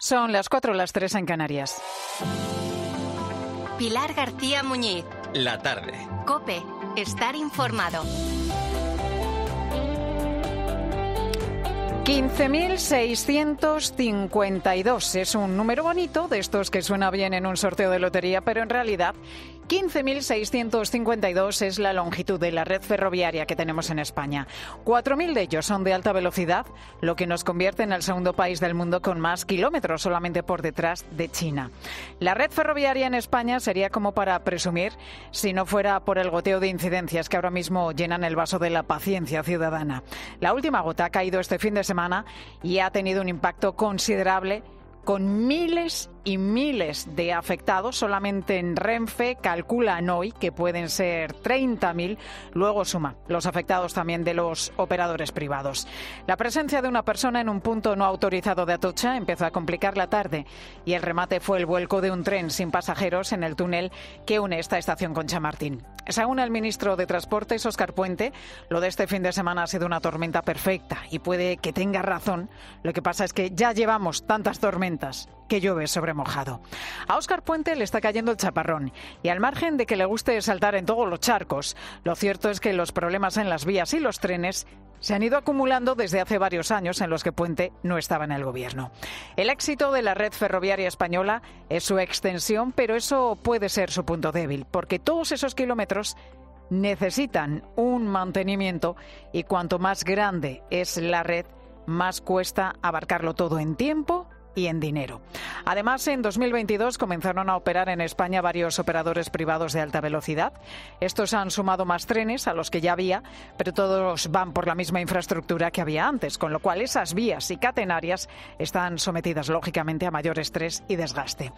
Son las 4, las 3 en Canarias. Pilar García Muñiz. La tarde. COPE. Estar informado. 15.652 es un número bonito, de estos que suena bien en un sorteo de lotería, pero en realidad 15.652 es la longitud de la red ferroviaria que tenemos en España. 4.000 de ellos son de alta velocidad, lo que nos convierte en el segundo país del mundo con más kilómetros, solamente por detrás de China. La red ferroviaria en España sería como para presumir si no fuera por el goteo de incidencias que ahora mismo llenan el vaso de la paciencia ciudadana. La última gota ha caído este fin de semana y ha tenido un impacto considerable, con miles y miles de afectados. Solamente en Renfe calculan hoy que pueden ser 30.000. Luego suma los afectados también de los operadores privados. La presencia de una persona en un punto no autorizado de Atocha empezó a complicar la tarde y el remate fue el vuelco de un tren sin pasajeros en el túnel que une esta estación con Chamartín. Según el ministro de Transportes, Óscar Puente, lo de este fin de semana ha sido una tormenta perfecta y puede que tenga razón. Lo que pasa es que ya llevamos tantas tormentas que llueve sobre mojado. A Óscar Puente le está cayendo el chaparrón y al margen de que le guste saltar en todos los charcos, lo cierto es que los problemas en las vías y los trenes se han ido acumulando desde hace varios años en los que Puente no estaba en el gobierno. El éxito de la red ferroviaria española es su extensión, pero eso puede ser su punto débil, porque todos esos kilómetros necesitan un mantenimiento y cuanto más grande es la red, más cuesta abarcarlo todo en tiempo y en dinero. Además, en 2022 comenzaron a operar en España varios operadores privados de alta velocidad. Estos han sumado más trenes a los que ya había, pero todos van por la misma infraestructura que había antes, con lo cual esas vías y catenarias están sometidas lógicamente a mayor estrés y desgaste.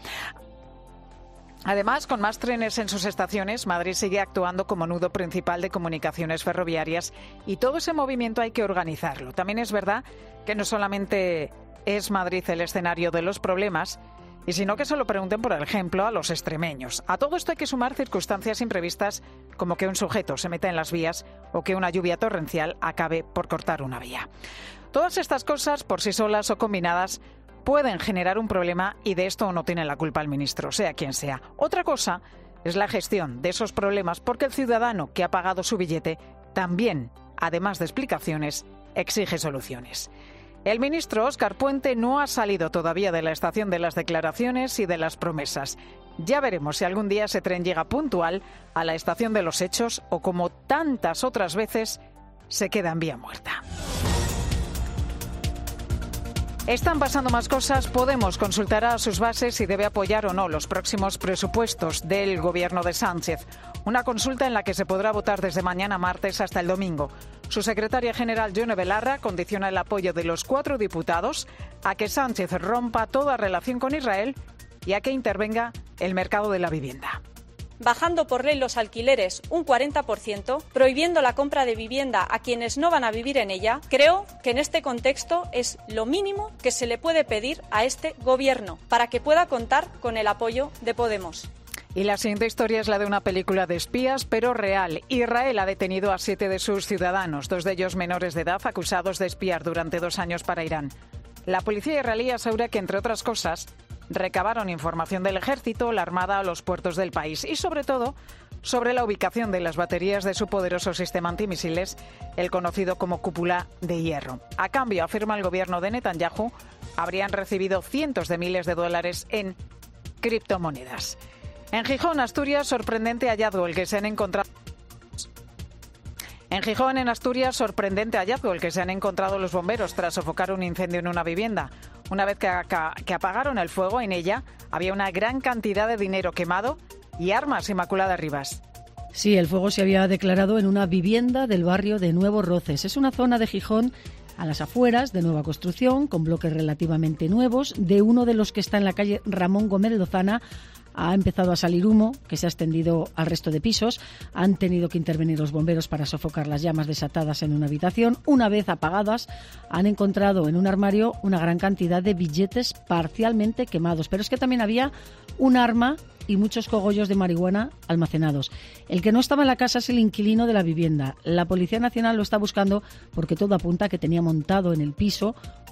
Además, con más trenes en sus estaciones, Madrid sigue actuando como nudo principal de comunicaciones ferroviarias y todo ese movimiento hay que organizarlo. También es verdad que no solamente es Madrid el escenario de los problemas, y sino que se lo pregunten, por ejemplo, a los extremeños. A todo esto hay que sumar circunstancias imprevistas, como que un sujeto se meta en las vías o que una lluvia torrencial acabe por cortar una vía. Todas estas cosas, por sí solas o combinadas, pueden generar un problema y de esto no tiene la culpa el ministro, sea quien sea. Otra cosa es la gestión de esos problemas, porque el ciudadano que ha pagado su billete también, además de explicaciones, exige soluciones. El ministro Óscar Puente no ha salido todavía de la estación de las declaraciones y de las promesas. Ya veremos si algún día ese tren llega puntual a la estación de los hechos o, como tantas otras veces, se queda en vía muerta. Están pasando más cosas. Podemos consultará sus bases si debe apoyar o no los próximos presupuestos del gobierno de Sánchez. Una consulta en la que se podrá votar desde mañana martes hasta el domingo. Su secretaria general, Yone Belarra, condiciona el apoyo de los 4 diputados a que Sánchez rompa toda relación con Israel y a que intervenga el mercado de la vivienda. Bajando por ley los alquileres un 40%, prohibiendo la compra de vivienda a quienes no van a vivir en ella, creo que en este contexto es lo mínimo que se le puede pedir a este gobierno para que pueda contar con el apoyo de Podemos. Y la siguiente historia es la de una película de espías, pero real. Israel ha detenido a 7 de sus ciudadanos, 2 de ellos menores de edad, acusados de espiar durante 2 años para Irán. La policía israelí asegura que, entre otras cosas, recabaron información del ejército, la armada o los puertos del país y, sobre todo, sobre la ubicación de las baterías de su poderoso sistema antimisiles, el conocido como cúpula de hierro. A cambio, afirma el gobierno de Netanyahu, habrían recibido cientos de miles de dólares en criptomonedas. En Gijón, Asturias, sorprendente hallazgo el que se han encontrado. En Gijón, en Asturias, sorprendente hallazgo el que se han encontrado los bomberos tras sofocar un incendio en una vivienda. Una vez que apagaron el fuego, en ella había una gran cantidad de dinero quemado y armas. Inmaculada Rivas. Sí, el fuego se había declarado en una vivienda del barrio de Nuevos Roces. Es una zona de Gijón a las afueras, de nueva construcción, con bloques relativamente nuevos. De uno de los que está en la calle Ramón Gómez Lozana ha empezado a salir humo que se ha extendido al resto de pisos. Han tenido que intervenir los bomberos para sofocar las llamas desatadas en una habitación. Una vez apagadas, han encontrado en un armario una gran cantidad de billetes parcialmente quemados. Pero es que también había un arma y muchos cogollos de marihuana almacenados. El que no estaba en la casa es el inquilino de la vivienda. La Policía Nacional lo está buscando porque todo apunta a que tenía montado en el piso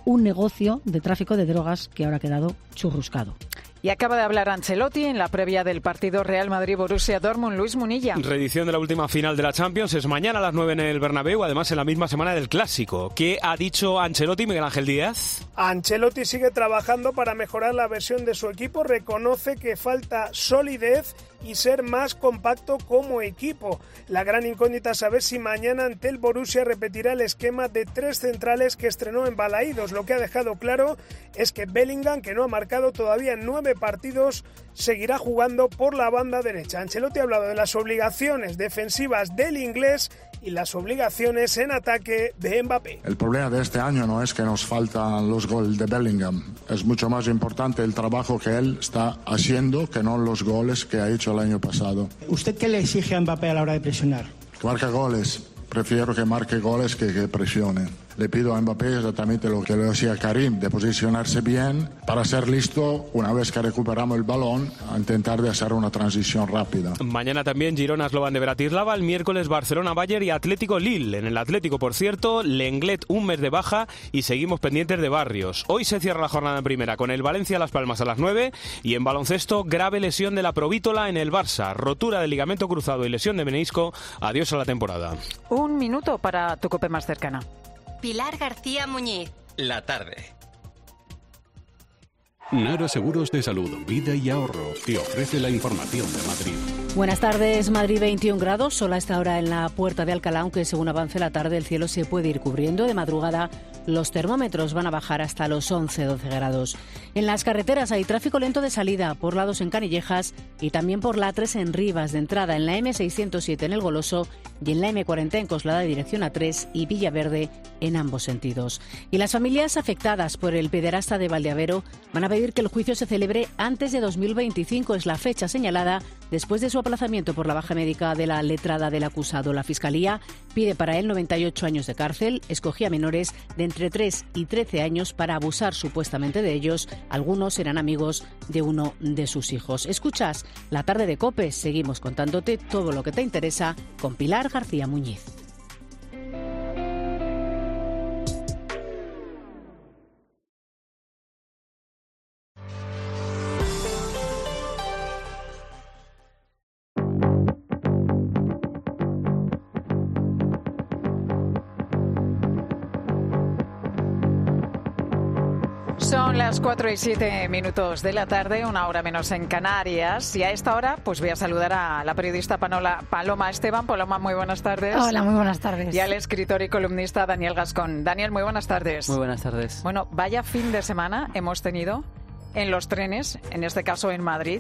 un negocio de tráfico de drogas que ahora ha quedado churruscado. Y acaba de hablar Ancelotti en la previa del partido Real Madrid-Borussia Dortmund. Luis Munilla. Reedición de la última final de la Champions es mañana a las 9 en el Bernabéu, además en la misma semana del Clásico. ¿Qué ha dicho Ancelotti, Miguel Ángel Díaz? Ancelotti sigue trabajando para mejorar la versión de su equipo, reconoce que falta solidez y ser más compacto como equipo. La gran incógnita es saber si mañana ante el Borussia repetirá el esquema de 3 centrales que estrenó en Balaídos. Lo que ha dejado claro es que Bellingham, que no ha marcado todavía en 9 partidos, seguirá jugando por la banda derecha. Ancelotti ha hablado de las obligaciones defensivas del inglés y las obligaciones en ataque de Mbappé. El problema de este año no es que nos faltan los goles de Bellingham. Es mucho más importante el trabajo que él está haciendo que no los goles que ha hecho el año pasado. ¿Usted qué le exige a Mbappé a la hora de presionar? Que marque goles. Prefiero que marque goles que presione. Le pido a Mbappé exactamente lo que le decía a Karim, de posicionarse bien para ser listo una vez que recuperamos el balón, a intentar de hacer una transición rápida. Mañana también Girona Slovan de Bratislava, el miércoles Barcelona Bayern y Atlético Lille. En el Atlético, por cierto, Lenglet un mes de baja y seguimos pendientes de Barrios. Hoy se cierra la jornada en primera con el Valencia Las Palmas a las 9 y en baloncesto grave lesión de la provítola en el Barça, rotura del ligamento cruzado y lesión de menisco. Adiós a la temporada. Un minuto para tu COPE más cercana. Pilar García Muñiz. La tarde. Nara Seguros de Salud, Vida y Ahorro te ofrece la información de Madrid. Buenas tardes. Madrid 21 grados, sol a esta hora en la Puerta de Alcalá, aunque según avance la tarde el cielo se puede ir cubriendo. De madrugada los termómetros van a bajar hasta los 11-12 grados. En las carreteras hay tráfico lento de salida por la 2 en Canillejas y también por la 3 en Rivas, de entrada en la M607 en El Goloso y en la M40 en Coslada de dirección A3 y Villaverde en ambos sentidos. Y las familias afectadas por el pederasta de Valdeavero van a pedir que el juicio se celebre antes de 2025. Es la fecha señalada después de su aplazamiento por la baja médica de la letrada del acusado. La Fiscalía pide para él 98 años de cárcel. Escogía menores de entre 3 y 13 años para abusar supuestamente de ellos. Algunos eran amigos de uno de sus hijos. Escuchas La Tarde de COPE. Seguimos contándote todo lo que te interesa con Pilar García Muñiz. Son las 4:07 de la tarde, una hora menos en Canarias. Y a esta hora pues voy a saludar a la periodista Paloma Esteban. Paloma, muy buenas tardes. Hola, muy buenas tardes. Y al escritor y columnista Daniel Gascón. Daniel, muy buenas tardes. Muy buenas tardes. Bueno, vaya fin de semana hemos tenido en los trenes, en este caso en Madrid,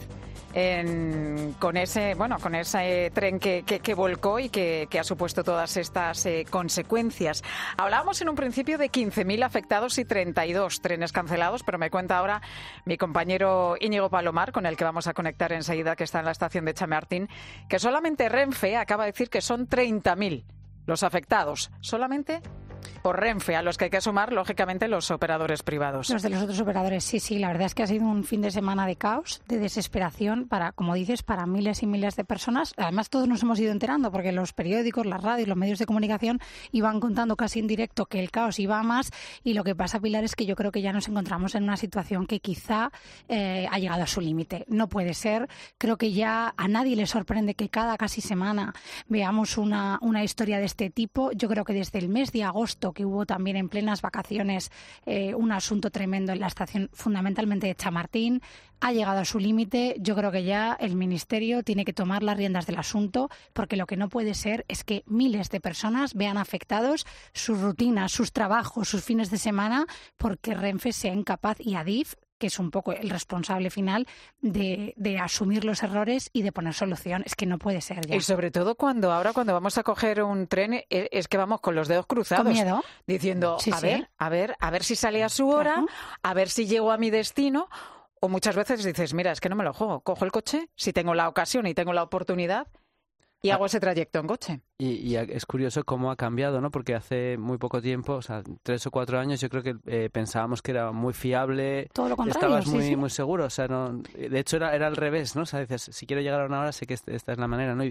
con ese tren que volcó y que ha supuesto todas estas consecuencias. Hablábamos en un principio de 15.000 afectados y 32 trenes cancelados, pero me cuenta ahora mi compañero Íñigo Palomar, con el que vamos a conectar enseguida, que está en la estación de Chamartín, que solamente Renfe acaba de decir que son 30.000 los afectados, solamente por Renfe, a los que hay que sumar, lógicamente, los operadores privados. Los de los otros operadores, sí. La verdad es que ha sido un fin de semana de caos, de desesperación, como dices, para miles y miles de personas. Además, todos nos hemos ido enterando, porque los periódicos, las radios, los medios de comunicación iban contando casi en directo que el caos iba a más. Y lo que pasa, Pilar, es que yo creo que ya nos encontramos en una situación que quizá ha llegado a su límite. No puede ser. Creo que ya a nadie le sorprende que cada casi semana veamos una historia de este tipo. Yo creo que desde el mes de agosto, que hubo también en plenas vacaciones un asunto tremendo en la estación, fundamentalmente de Chamartín, ha llegado a su límite. Yo creo que ya el Ministerio tiene que tomar las riendas del asunto, porque lo que no puede ser es que miles de personas vean afectados sus rutinas, sus trabajos, sus fines de semana, porque Renfe sea incapaz, y Adif, que es un poco el responsable final, de asumir los errores y de poner solución. Es que no puede ser ya. Y sobre todo cuando vamos a coger un tren, es que vamos con los dedos cruzados. Con miedo. Diciendo, Sí. a ver si sale a su hora, claro, a ver si llego a mi destino. O muchas veces dices, mira, es que no me lo juego. Cojo el coche, si tengo la ocasión y tengo la oportunidad, y hago ese trayecto en coche. Y es curioso cómo ha cambiado, ¿no? Porque hace muy poco tiempo, o sea, 3 o 4 años, yo creo que pensábamos que era muy fiable. Todo lo contrario, estabas muy seguro, o sea, no, de hecho era al revés, ¿no? O sea, dices, si quiero llegar a una hora, sé que esta es la manera, ¿no?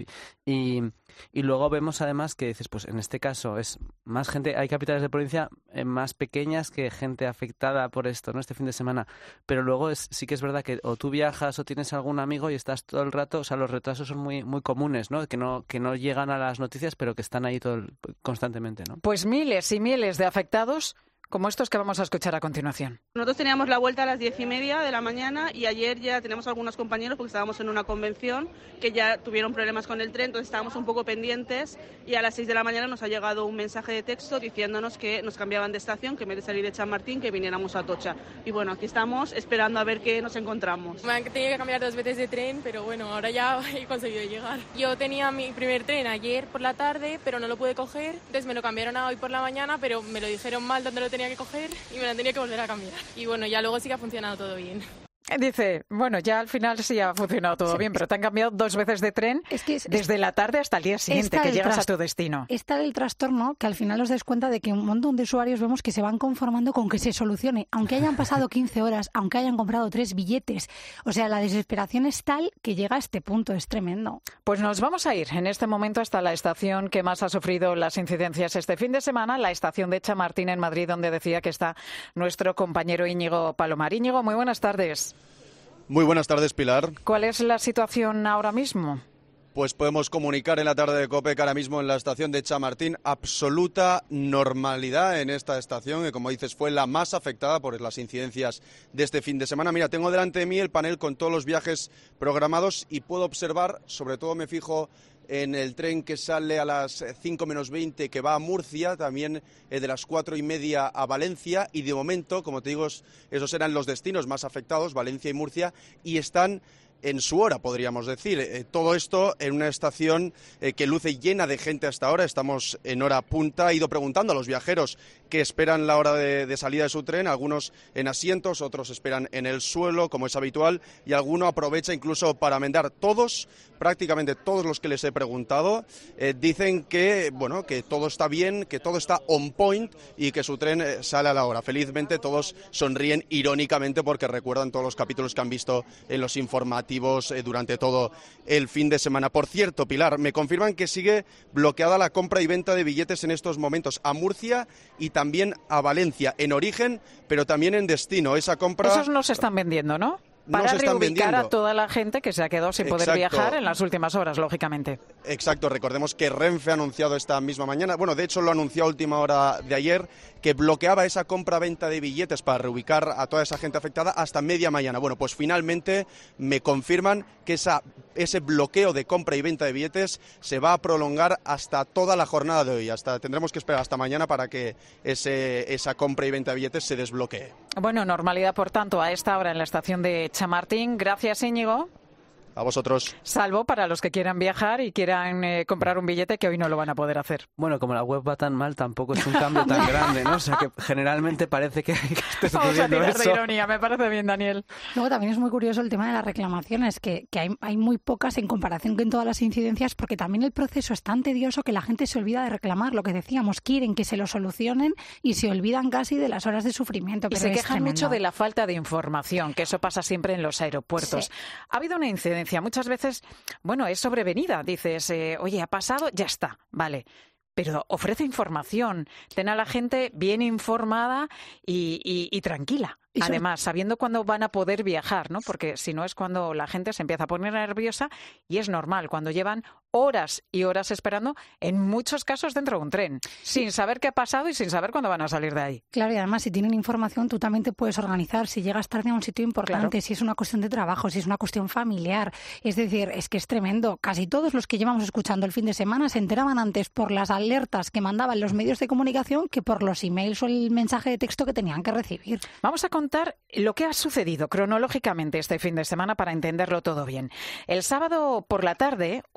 Y luego vemos además que dices, pues en este caso es más gente, hay capitales de provincia más pequeñas que gente afectada por esto, ¿no? Este fin de semana. Pero luego sí que es verdad que o tú viajas o tienes algún amigo y estás todo el rato, o sea, los retrasos son muy comunes, ¿no? Que no llegan a las noticias, pero que están ahí constantemente, ¿no? Pues miles y miles de afectados como estos que vamos a escuchar a continuación. Nosotros teníamos la vuelta a las 10:30 de la mañana y ayer ya tenemos algunos compañeros, porque estábamos en una convención, que ya tuvieron problemas con el tren, entonces estábamos un poco pendientes y a las 6 de la mañana nos ha llegado un mensaje de texto diciéndonos que nos cambiaban de estación, que en vez de salir de Chamartín, que viniéramos a Atocha. Y bueno, aquí estamos esperando a ver qué nos encontramos. Me han tenido que cambiar 2 veces de tren, pero bueno, ahora ya he conseguido llegar. Yo tenía mi primer tren ayer por la tarde, pero no lo pude coger, entonces me lo cambiaron a hoy por la mañana, pero me lo dijeron mal donde lo tenía que coger y me la tenía que volver a cambiar. Y bueno, ya luego sí que ha funcionado todo bien. Dice, bueno, ya al final sí ha funcionado todo bien, pero te han cambiado 2 veces de tren desde la tarde hasta el día siguiente, que llegas a tu destino. Está el trastorno que al final os des cuenta de que un montón de usuarios vemos que se van conformando con que se solucione, aunque hayan pasado 15 horas, aunque hayan comprado 3 billetes. O sea, la desesperación es tal que llega a este punto, es tremendo. Pues nos vamos a ir en este momento hasta la estación que más ha sufrido las incidencias este fin de semana, la estación de Chamartín en Madrid, donde decía que está nuestro compañero Íñigo Palomar. Íñigo, muy buenas tardes. Muy buenas tardes, Pilar. ¿Cuál es la situación ahora mismo? Pues podemos comunicar en la tarde de COPE que ahora mismo en la estación de Chamartín absoluta normalidad en esta estación, que como dices fue la más afectada por las incidencias de este fin de semana. Mira, tengo delante de mí el panel con todos los viajes programados y puedo observar, sobre todo me fijo en el tren que sale a las 5 menos 20 que va a Murcia, también de las 4:30 a Valencia, y de momento, como te digo, esos eran los destinos más afectados, Valencia y Murcia, y están en su hora, podríamos decir. Todo esto en una estación que luce llena de gente hasta ahora. Estamos en hora punta. He ido preguntando a los viajeros que esperan la hora de salida de su tren, algunos en asientos, otros esperan en el suelo, como es habitual, y alguno aprovecha incluso para mendar. Todos, prácticamente todos los que les he preguntado, dicen que, bueno, que todo está bien, que todo está on point y que su tren sale a la hora. Felizmente todos sonríen irónicamente porque recuerdan todos los capítulos que han visto en los informativos durante todo el fin de semana. Por cierto, Pilar, me confirman que sigue bloqueada la compra y venta de billetes en estos momentos a Murcia y también a Valencia, en origen, pero también en destino. Esa compra... Esos no se están vendiendo, ¿no? Para reubicar a toda la gente que se ha quedado sin poder viajar en las últimas horas, lógicamente. Exacto, recordemos que Renfe ha anunciado esta misma mañana, bueno, de hecho lo anunció a última hora de ayer, que bloqueaba esa compra-venta de billetes para reubicar a toda esa gente afectada hasta media mañana. Bueno, pues finalmente me confirman que ese bloqueo de compra y venta de billetes se va a prolongar hasta toda la jornada de hoy. Tendremos que esperar hasta mañana para que esa compra y venta de billetes se desbloquee. Bueno, normalidad, por tanto, a esta hora en la estación de Chamartín. Gracias, Íñigo. A vosotros. Salvo para los que quieran viajar y quieran comprar un billete, que hoy no lo van a poder hacer. Bueno, como la web va tan mal, tampoco es un cambio tan grande, ¿no? O sea, que generalmente parece que esté sucediendo Vamos a tirar eso. de ironía, me parece bien, Daniel. Luego también es muy curioso el tema de las reclamaciones, que hay muy pocas en comparación con todas las incidencias, porque también el proceso es tan tedioso que la gente se olvida de reclamar. Lo que decíamos, quieren que se lo solucionen y se olvidan casi de las horas de sufrimiento. Y se quejan mucho de la falta de información, que eso pasa siempre en los aeropuertos. Sí. Ha habido una incidencia, muchas veces, bueno, es sobrevenida. Dices, oye, ha pasado, ya está, vale. Pero ofrece información, ten a la gente bien informada y tranquila. Además, sabiendo cuándo van a poder viajar, ¿no? Porque si no es cuando la gente se empieza a poner nerviosa y es normal, cuando llevan horas y horas esperando, en muchos casos dentro de un tren, sin saber qué ha pasado y sin saber cuándo van a salir de ahí. Claro, y además si tienen información tú también te puedes organizar, si llegas tarde a un sitio importante, claro. Si es una cuestión de trabajo, si es una cuestión familiar. Es decir, es que es tremendo. Casi todos los que llevamos escuchando el fin de semana se enteraban antes por las alertas que mandaban los medios de comunicación que por los emails o el mensaje de texto que tenían que recibir. Vamos a contar lo que ha sucedido cronológicamente este fin de semana para entenderlo todo bien. El sábado por la tarde, un convoy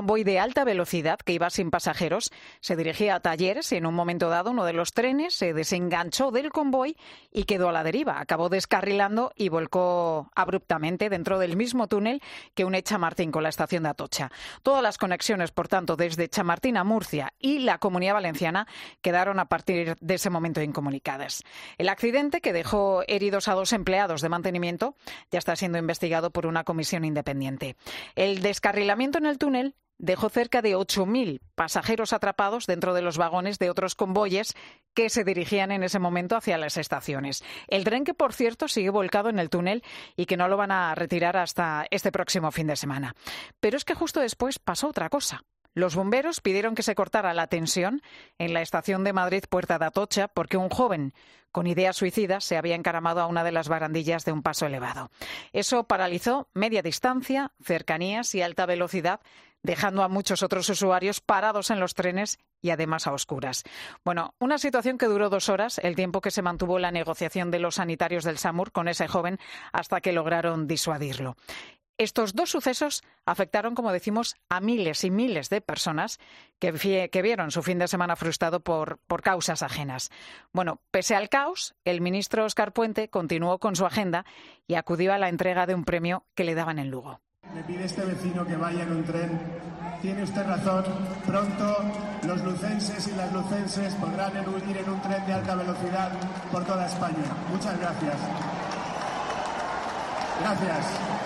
convoy de alta velocidad que iba sin pasajeros se dirigía a Talleres y en un momento dado uno de los trenes se desenganchó del convoy y quedó a la deriva. Acabó descarrilando y volcó abruptamente dentro del mismo túnel que une Chamartín con la estación de Atocha. Todas las conexiones, por tanto, desde Chamartín a Murcia y la Comunidad Valenciana quedaron a partir de ese momento incomunicadas. El accidente, que dejó heridos a 2 empleados de mantenimiento, ya está siendo investigado por una comisión independiente. El descarrilamiento en el túnel dejó cerca de 8.000 pasajeros atrapados dentro de los vagones de otros convoyes que se dirigían en ese momento hacia las estaciones. El tren, que por cierto sigue volcado en el túnel y que no lo van a retirar hasta este próximo fin de semana. Pero es que justo después pasó otra cosa. Los bomberos pidieron que se cortara la tensión en la estación de Madrid Puerta de Atocha porque un joven con ideas suicidas se había encaramado a una de las barandillas de un paso elevado. Eso paralizó media distancia, cercanías y alta velocidad, dejando a muchos otros usuarios parados en los trenes y además a oscuras. Bueno, una situación que duró 2 horas, el tiempo que se mantuvo la negociación de los sanitarios del SAMUR con ese joven hasta que lograron disuadirlo. Estos 2 sucesos afectaron, como decimos, a miles y miles de personas que vieron su fin de semana frustrado por causas ajenas. Bueno, pese al caos, el ministro Óscar Puente continuó con su agenda y acudió a la entrega de un premio que le daban en Lugo. Me pide este vecino que vaya en un tren. Tiene usted razón. Pronto los lucenses y las lucenses podrán ir en un tren de alta velocidad por toda España. Muchas gracias. Gracias.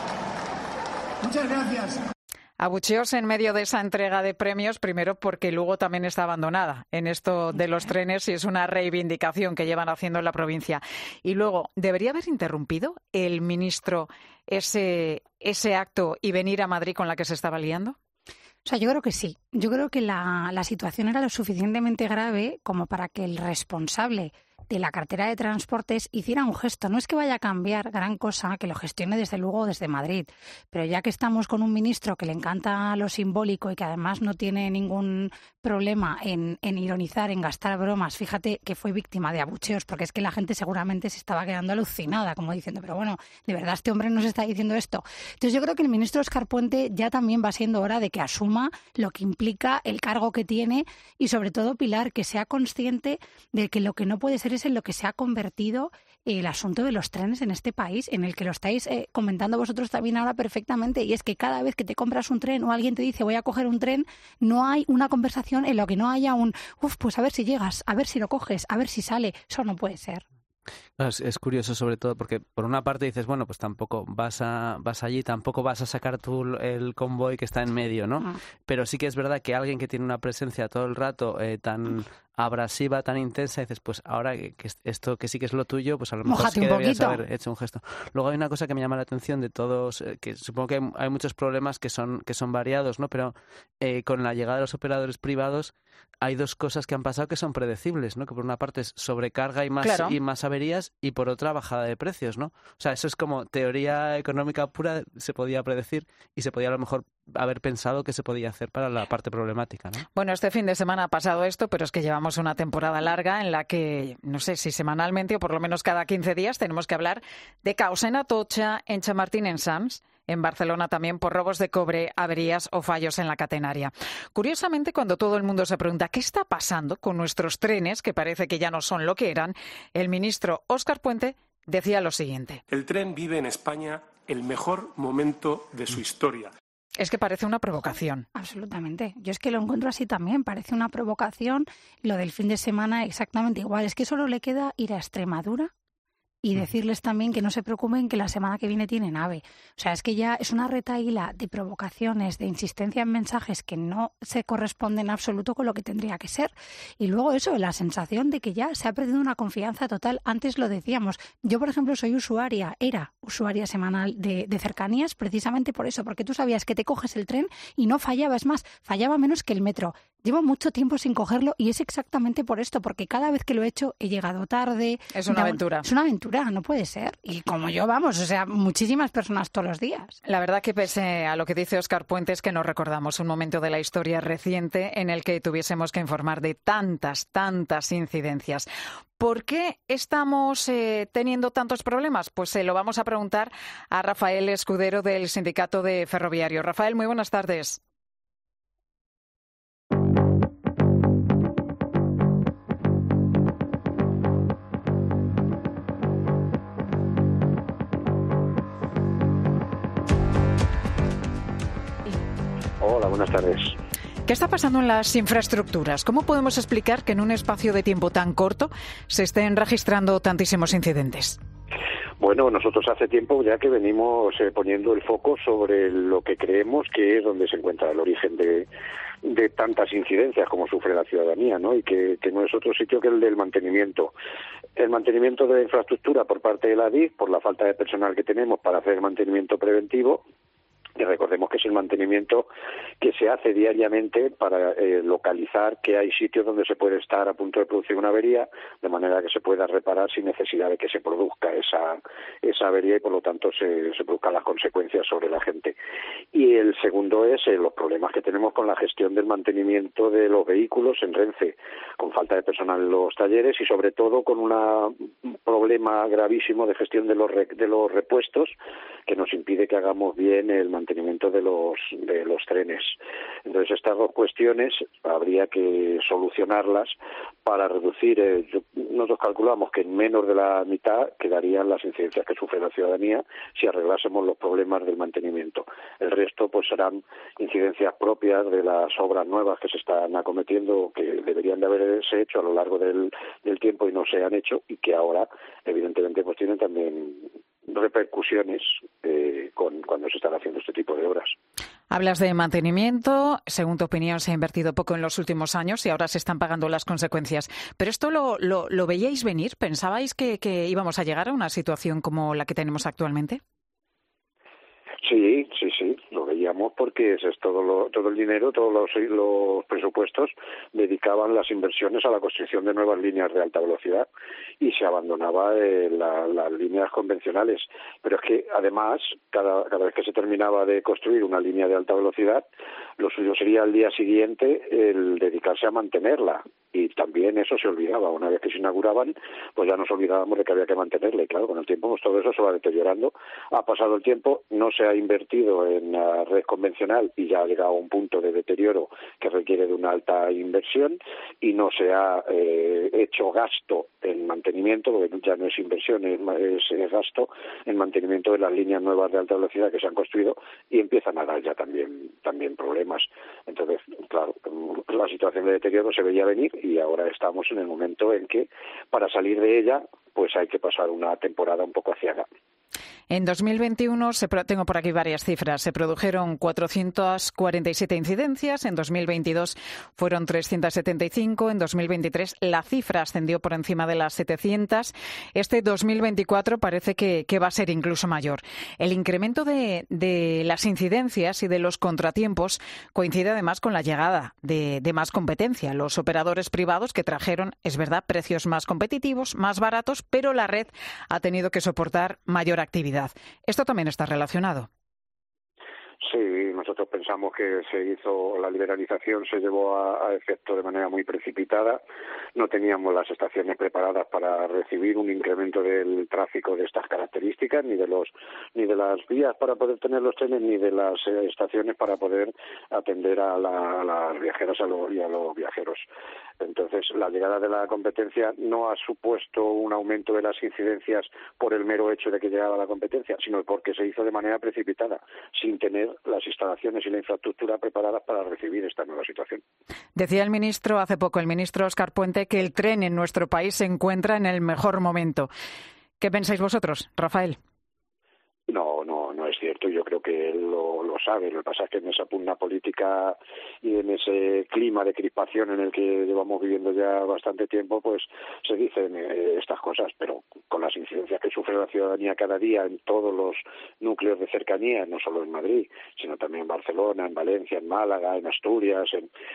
Muchas gracias. Abucheos en medio de esa entrega de premios, primero porque Lugo también está abandonada en esto de los trenes y es una reivindicación que llevan haciendo en la provincia. Y luego, ¿debería haber interrumpido el ministro ese acto y venir a Madrid con la que se estaba liando? O sea, yo creo que sí. Yo creo que la situación era lo suficientemente grave como para que el responsable de la cartera de transportes hiciera un gesto. No es que vaya a cambiar gran cosa, que lo gestione desde Lugo o desde Madrid, pero ya que estamos con un ministro que le encanta lo simbólico y que además no tiene ningún problema en ironizar, en gastar bromas, fíjate que fue víctima de abucheos, porque es que la gente seguramente se estaba quedando alucinada, como diciendo, pero bueno, ¿de verdad este hombre nos está diciendo esto? Entonces yo creo que el ministro Óscar Puente ya también va siendo hora de que asuma lo que implica el cargo que tiene y sobre todo, Pilar, que sea consciente de que lo que no puede ser es en lo que se ha convertido el asunto de los trenes en este país, en el que lo estáis comentando vosotros también ahora perfectamente, y es que cada vez que te compras un tren o alguien te dice voy a coger un tren, no hay una conversación en la que no haya pues a ver si llegas, a ver si lo coges, a ver si sale. Eso no puede ser. Es curioso sobre todo porque por una parte dices, bueno, pues tampoco vas allí, tampoco vas a sacar tú el convoy que está en medio, ¿no? Pero sí que es verdad que alguien que tiene una presencia todo el rato tan abrasiva, tan intensa, dices, pues ahora que esto que sí que es lo tuyo, pues a lo mejor sí que deberías haber hecho un gesto. Luego hay una cosa que me llama la atención de todos, que supongo que hay muchos problemas que son variados, ¿no? Pero con la llegada de los operadores privados hay 2 cosas que han pasado que son predecibles, ¿no? Que por una parte es sobrecarga y más averías, y por otra bajada de precios, ¿no? O sea, eso es como teoría económica pura, se podía predecir y se podía a lo mejor haber pensado que se podía hacer para la parte problemática, ¿no? Bueno, este fin de semana ha pasado esto, pero es que llevamos una temporada larga en la que, no sé si semanalmente o por lo menos cada 15 días tenemos que hablar de caos en Atocha, en Chamartín, en Sants, en Barcelona también por robos de cobre, averías o fallos en la catenaria. Curiosamente, cuando todo el mundo se pregunta qué está pasando con nuestros trenes, que parece que ya no son lo que eran, el ministro Óscar Puente decía lo siguiente. El tren vive en España el mejor momento de su historia. Es que parece una provocación. Absolutamente. Yo es que lo encuentro así también. Parece una provocación. Lo del fin de semana exactamente igual. Es que solo le queda ir a Extremadura y decirles también que no se preocupen, que la semana que viene tienen AVE. O sea, es que ya es una retahíla de provocaciones, de insistencia en mensajes que no se corresponden en absoluto con lo que tendría que ser. Y luego eso, la sensación de que ya se ha perdido una confianza total. Antes lo decíamos. Yo, por ejemplo, era usuaria semanal de cercanías precisamente por eso, porque tú sabías que te coges el tren y no fallaba. Es más, fallaba menos que el metro. Llevo mucho tiempo sin cogerlo y es exactamente por esto, porque cada vez que lo he hecho he llegado tarde. Es una aventura. Es una aventura, no puede ser. Y como yo, vamos, o sea, muchísimas personas todos los días. La verdad que pese a lo que dice Óscar Puente es que no recordamos un momento de la historia reciente en el que tuviésemos que informar de tantas incidencias. ¿Por qué estamos teniendo tantos problemas? Pues se lo vamos a preguntar a Rafael Escudero del Sindicato de Ferroviario. Rafael, muy buenas tardes. Hola, buenas tardes. ¿Qué está pasando en las infraestructuras? ¿Cómo podemos explicar que en un espacio de tiempo tan corto se estén registrando tantísimos incidentes? Bueno, nosotros hace tiempo ya que venimos poniendo el foco sobre lo que creemos que es donde se encuentra el origen de tantas incidencias como sufre la ciudadanía, ¿no? Y que no es otro sitio que el del mantenimiento. El mantenimiento de la infraestructura por parte de la ADIF, por la falta de personal que tenemos para hacer el mantenimiento preventivo. Y recordemos que es el mantenimiento que se hace diariamente para localizar que hay sitios donde se puede estar a punto de producir una avería, de manera que se pueda reparar sin necesidad de que se produzca esa avería y por lo tanto se produzcan las consecuencias sobre la gente. Y el segundo es los problemas que tenemos con la gestión del mantenimiento de los vehículos en Renfe, con falta de personal en los talleres y sobre todo con un problema gravísimo de gestión de los repuestos que nos impide que hagamos bien el mantenimiento de los trenes. Entonces estas dos cuestiones habría que solucionarlas para reducir, nosotros calculamos que en menos de la mitad quedarían las incidencias que sufre la ciudadanía si arreglásemos los problemas del mantenimiento. El resto pues serán incidencias propias de las obras nuevas que se están acometiendo, que deberían de haberse hecho a lo largo del tiempo y no se han hecho y que ahora evidentemente pues tienen también repercusiones cuando se están haciendo este tipo de obras. Hablas de mantenimiento, según tu opinión se ha invertido poco en los últimos años y ahora se están pagando las consecuencias. ¿Pero esto lo veíais venir? ¿Pensabais que íbamos a llegar a una situación como la que tenemos actualmente? Sí, lo veíamos porque es todo el dinero, todos los presupuestos dedicaban las inversiones a la construcción de nuevas líneas de alta velocidad y se abandonaba las líneas convencionales. Pero es que además, cada vez que se terminaba de construir una línea de alta velocidad, lo suyo sería al día siguiente el dedicarse a mantenerla. Y también eso se olvidaba. Una vez que se inauguraban, pues ya nos olvidábamos de que había que mantenerla. Y claro, con el tiempo pues todo eso se va deteriorando. Ha pasado el tiempo, no se ha invertido en la red convencional y ya ha llegado a un punto de deterioro que requiere de una alta inversión y no se ha hecho gasto en mantenimiento, porque ya no es inversión, es gasto en mantenimiento de las líneas nuevas de alta velocidad que se han construido y empiezan a dar ya también problemas. Entonces, claro, la situación de deterioro se veía venir y ahora estamos en el momento en que para salir de ella pues hay que pasar una temporada un poco aciaga. En 2021, tengo por aquí varias cifras, se produjeron 447 incidencias, en 2022 fueron 375, en 2023 la cifra ascendió por encima de las 700, este 2024 parece que va a ser incluso mayor. El incremento de las incidencias y de los contratiempos coincide además con la llegada de más competencia. Los operadores privados que trajeron, es verdad, precios más competitivos, más baratos, pero la red ha tenido que soportar mayor actividad. ¿Esto también está relacionado? Sí, nosotros pensamos que la liberalización se llevó a efecto de manera muy precipitada. No teníamos las estaciones preparadas para recibir un incremento del tráfico de estas características, ni de las vías para poder tener los trenes, ni de las estaciones para poder atender a las viajeras y a los viajeros. Entonces, la llegada de la competencia no ha supuesto un aumento de las incidencias por el mero hecho de que llegaba la competencia, sino porque se hizo de manera precipitada, sin tener las instalaciones y la infraestructura preparadas para recibir esta nueva situación. Decía el ministro hace poco, el ministro Óscar Puente, que el tren en nuestro país se encuentra en el mejor momento. ¿Qué pensáis vosotros, Rafael? No es cierto. Yo creo que él lo sabe. Lo que pasa es que en esa pugna política y en ese clima de crispación en el que llevamos viviendo ya bastante tiempo, pues se dicen estas cosas, pero con las incidencias que sufre la ciudadanía cada día en todos los núcleos de cercanía, no solo en Madrid, sino también en Barcelona, en Valencia, en Málaga, en Asturias,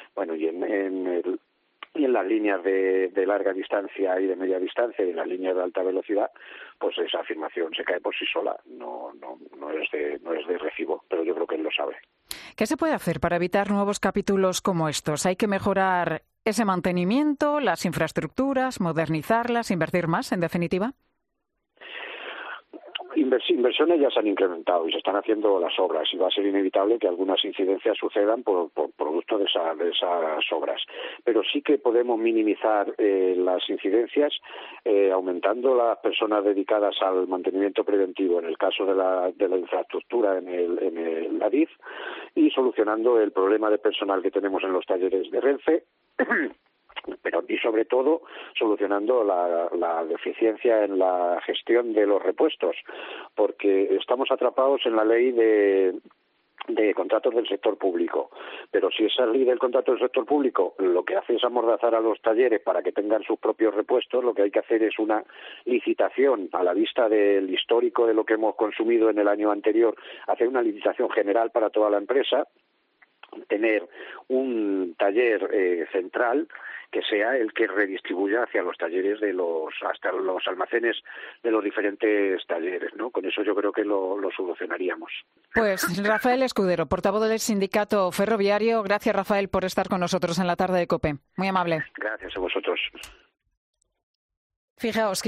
y en las líneas de larga distancia y de media distancia y en las líneas de alta velocidad, pues esa afirmación se cae por sí sola, no es de recibo, pero yo creo que él lo sabe. ¿Qué se puede hacer para evitar nuevos capítulos como estos? ¿Hay que mejorar ese mantenimiento, las infraestructuras, modernizarlas, invertir más, en definitiva? Inversiones ya se han incrementado y se están haciendo las obras y va a ser inevitable que algunas incidencias sucedan por producto de esas obras. Pero sí que podemos minimizar las incidencias aumentando las personas dedicadas al mantenimiento preventivo en el caso de la infraestructura en el ADIF y solucionando el problema de personal que tenemos en los talleres de Renfe, pero y sobre todo solucionando la deficiencia en la gestión de los repuestos, porque estamos atrapados en la ley de contratos del sector público, pero si esa ley del contrato del sector público lo que hace es amordazar a los talleres para que tengan sus propios repuestos, lo que hay que hacer es una licitación a la vista del histórico de lo que hemos consumido en el año anterior, hacer una licitación general para toda la empresa, tener un taller central que sea el que redistribuya hacia los talleres hasta los almacenes de los diferentes talleres, ¿no? Con eso yo creo que lo solucionaríamos. Pues Rafael Escudero, portavoz del sindicato ferroviario. Gracias, Rafael, por estar con nosotros en la tarde de COPE. Muy amable. Gracias a vosotros. Fijaos,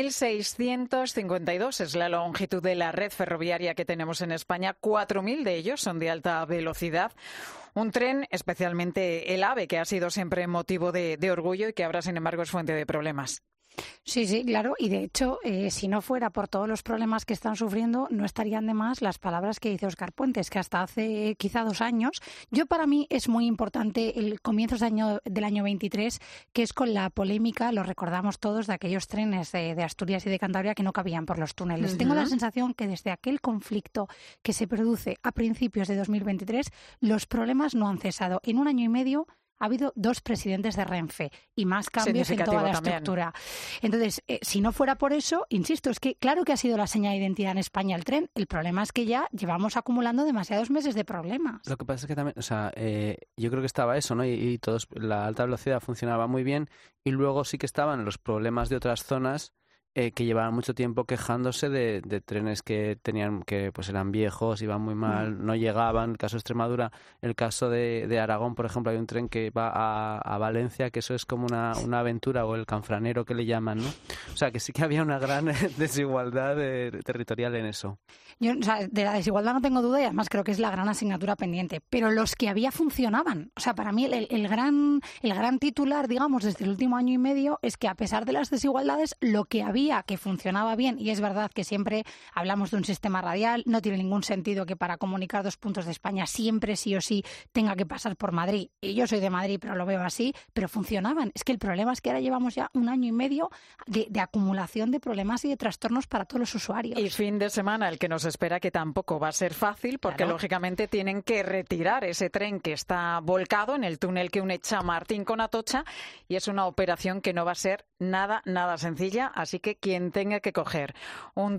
15.652 es la longitud de la red ferroviaria que tenemos en España. 4.000 de ellos son de alta velocidad. Un tren, especialmente el AVE, que ha sido siempre motivo de orgullo y que ahora, sin embargo, es fuente de problemas. Sí, claro. Y de hecho, si no fuera por todos los problemas que están sufriendo, no estarían de más las palabras que dice Óscar Puentes, que hasta hace quizá 2 años. Para mí es muy importante el comienzo del año 23, que es con la polémica, lo recordamos todos, de aquellos trenes de Asturias y de Cantabria que no cabían por los túneles. Tengo la sensación que desde aquel conflicto que se produce a principios de 2023, los problemas no han cesado. En 1 año y medio ha habido 2 presidentes de Renfe y más cambios en toda la estructura. Entonces, si no fuera por eso, insisto, es que claro que ha sido la señal de identidad en España el tren. El problema es que ya llevamos acumulando demasiados meses de problemas. Lo que pasa es que también, yo creo que estaba eso, ¿no? Y todos, la alta velocidad funcionaba muy bien y luego sí que estaban los problemas de otras zonas que llevaban mucho tiempo quejándose de trenes que tenían pues eran viejos, iban muy mal, no llegaban. El caso de Extremadura, el caso de Aragón, por ejemplo, hay un tren que va a Valencia, que eso es como una aventura, o el canfranero que le llaman, ¿no? O sea, que sí que había una gran desigualdad territorial en eso. Yo, de la desigualdad no tengo duda y además creo que es la gran asignatura pendiente, pero los que había funcionaban. O sea, para mí el gran titular, digamos, desde el último año y medio es que a pesar de las desigualdades, lo que había que funcionaba bien, y es verdad que siempre hablamos de un sistema radial, no tiene ningún sentido que para comunicar 2 puntos de España siempre sí o sí tenga que pasar por Madrid. Y yo soy de Madrid, pero lo veo así, pero funcionaban. Es que el problema es que ahora llevamos ya 1 año y medio de acumulación de problemas y de trastornos para todos los usuarios. Y fin de semana el que nos espera, que tampoco va a ser fácil, porque lógicamente tienen que retirar ese tren que está volcado en el túnel que une Chamartín con Atocha, y es una operación que no va a ser nada sencilla, así que quien tenga que coger un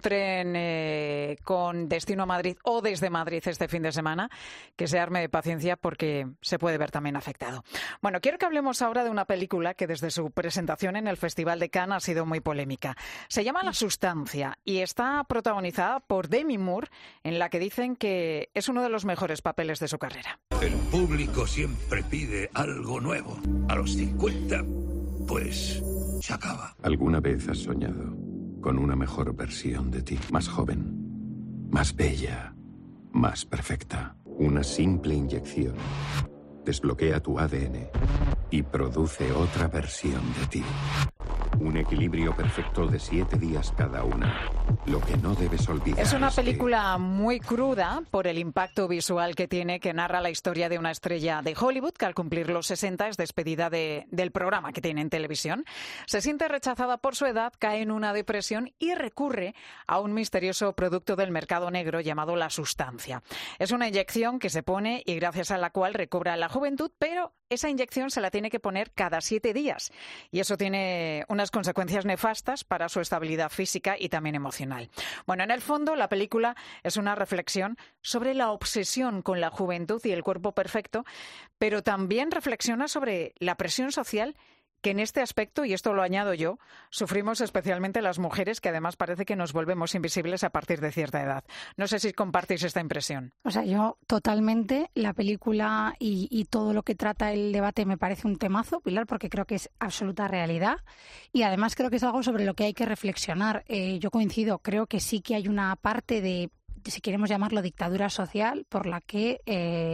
tren con destino a Madrid o desde Madrid este fin de semana, que se arme de paciencia porque se puede ver también afectado. Bueno, quiero que hablemos ahora de una película que desde su presentación en el Festival de Cannes ha sido muy polémica. Se llama La Sustancia y está protagonizada por Demi Moore, en la que dicen que es uno de los mejores papeles de su carrera. El público siempre pide algo nuevo. A los 50, pues se acaba. ¿Alguna vez has soñado con una mejor versión de ti? Más joven, más bella, más perfecta. Una simple inyección desbloquea tu ADN y produce otra versión de ti. Un equilibrio perfecto de 7 días cada una. Lo que no debes olvidar es una película muy cruda por el impacto visual que tiene, que narra la historia de una estrella de Hollywood que al cumplir los 60 es despedida del programa que tiene en televisión. Se siente rechazada por su edad, cae en una depresión y recurre a un misterioso producto del mercado negro llamado La Sustancia. Es una inyección que se pone y gracias a la cual recobra la juventud, pero esa inyección se la tiene que poner cada 7 días y eso tiene unas consecuencias nefastas para su estabilidad física y también emocional. Bueno, en el fondo la película es una reflexión sobre la obsesión con la juventud y el cuerpo perfecto, pero también reflexiona sobre la presión social que en este aspecto, y esto lo añado yo, sufrimos especialmente las mujeres, que además parece que nos volvemos invisibles a partir de cierta edad. No sé si compartís esta impresión. O sea, yo totalmente, la película y todo lo que trata el debate me parece un temazo, Pilar, porque creo que es absoluta realidad y además creo que es algo sobre lo que hay que reflexionar. Yo coincido, creo que sí que hay una parte de, si queremos llamarlo dictadura social, por la que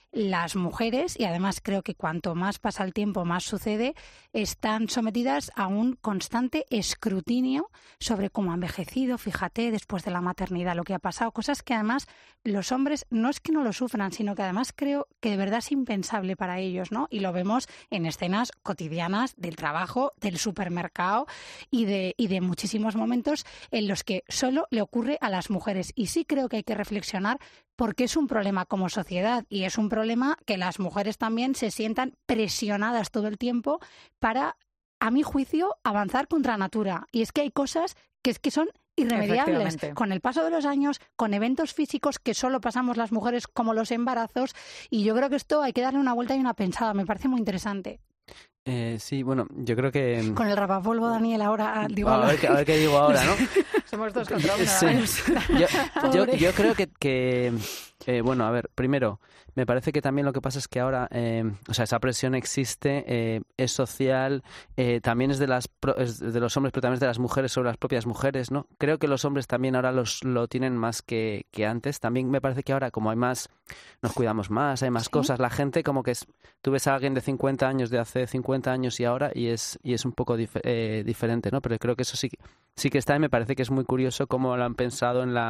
las mujeres, y además creo que cuanto más pasa el tiempo, más sucede, están sometidas a un constante escrutinio sobre cómo ha envejecido, fíjate, después de la maternidad, lo que ha pasado, cosas que además los hombres no es que no lo sufran, sino que además creo que de verdad es impensable para ellos, ¿no? Y lo vemos en escenas cotidianas del trabajo, del supermercado y de muchísimos momentos en los que solo le ocurre a las mujeres. Y sí creo que hay que reflexionar porque es un problema como sociedad y es un problema que las mujeres también se sientan presionadas todo el tiempo para, a mi juicio, avanzar contra natura. Y es que hay cosas que son irremediables. Con el paso de los años, con eventos físicos que solo pasamos las mujeres como los embarazos, y yo creo que esto hay que darle una vuelta y una pensada. Me parece muy interesante. Sí, bueno, yo creo que... Con el rapapolvo, Daniel, ahora... Digo, a ver qué digo ahora, ¿no? Somos dos contra uno. Sí. Yo creo que bueno, a ver, primero, me parece que también lo que pasa es que ahora, o sea, esa presión existe, es social, también es de los hombres, pero también es de las mujeres sobre las propias mujeres, ¿no? Creo que los hombres también ahora lo tienen más que antes. También me parece que ahora, como hay más, nos cuidamos más, hay más cosas, la gente como que tú ves a alguien de 50 años, de hace 50 años y ahora, y es un poco diferente, ¿no? Pero creo que eso sí que está, y me parece que es muy curioso cómo lo han pensado en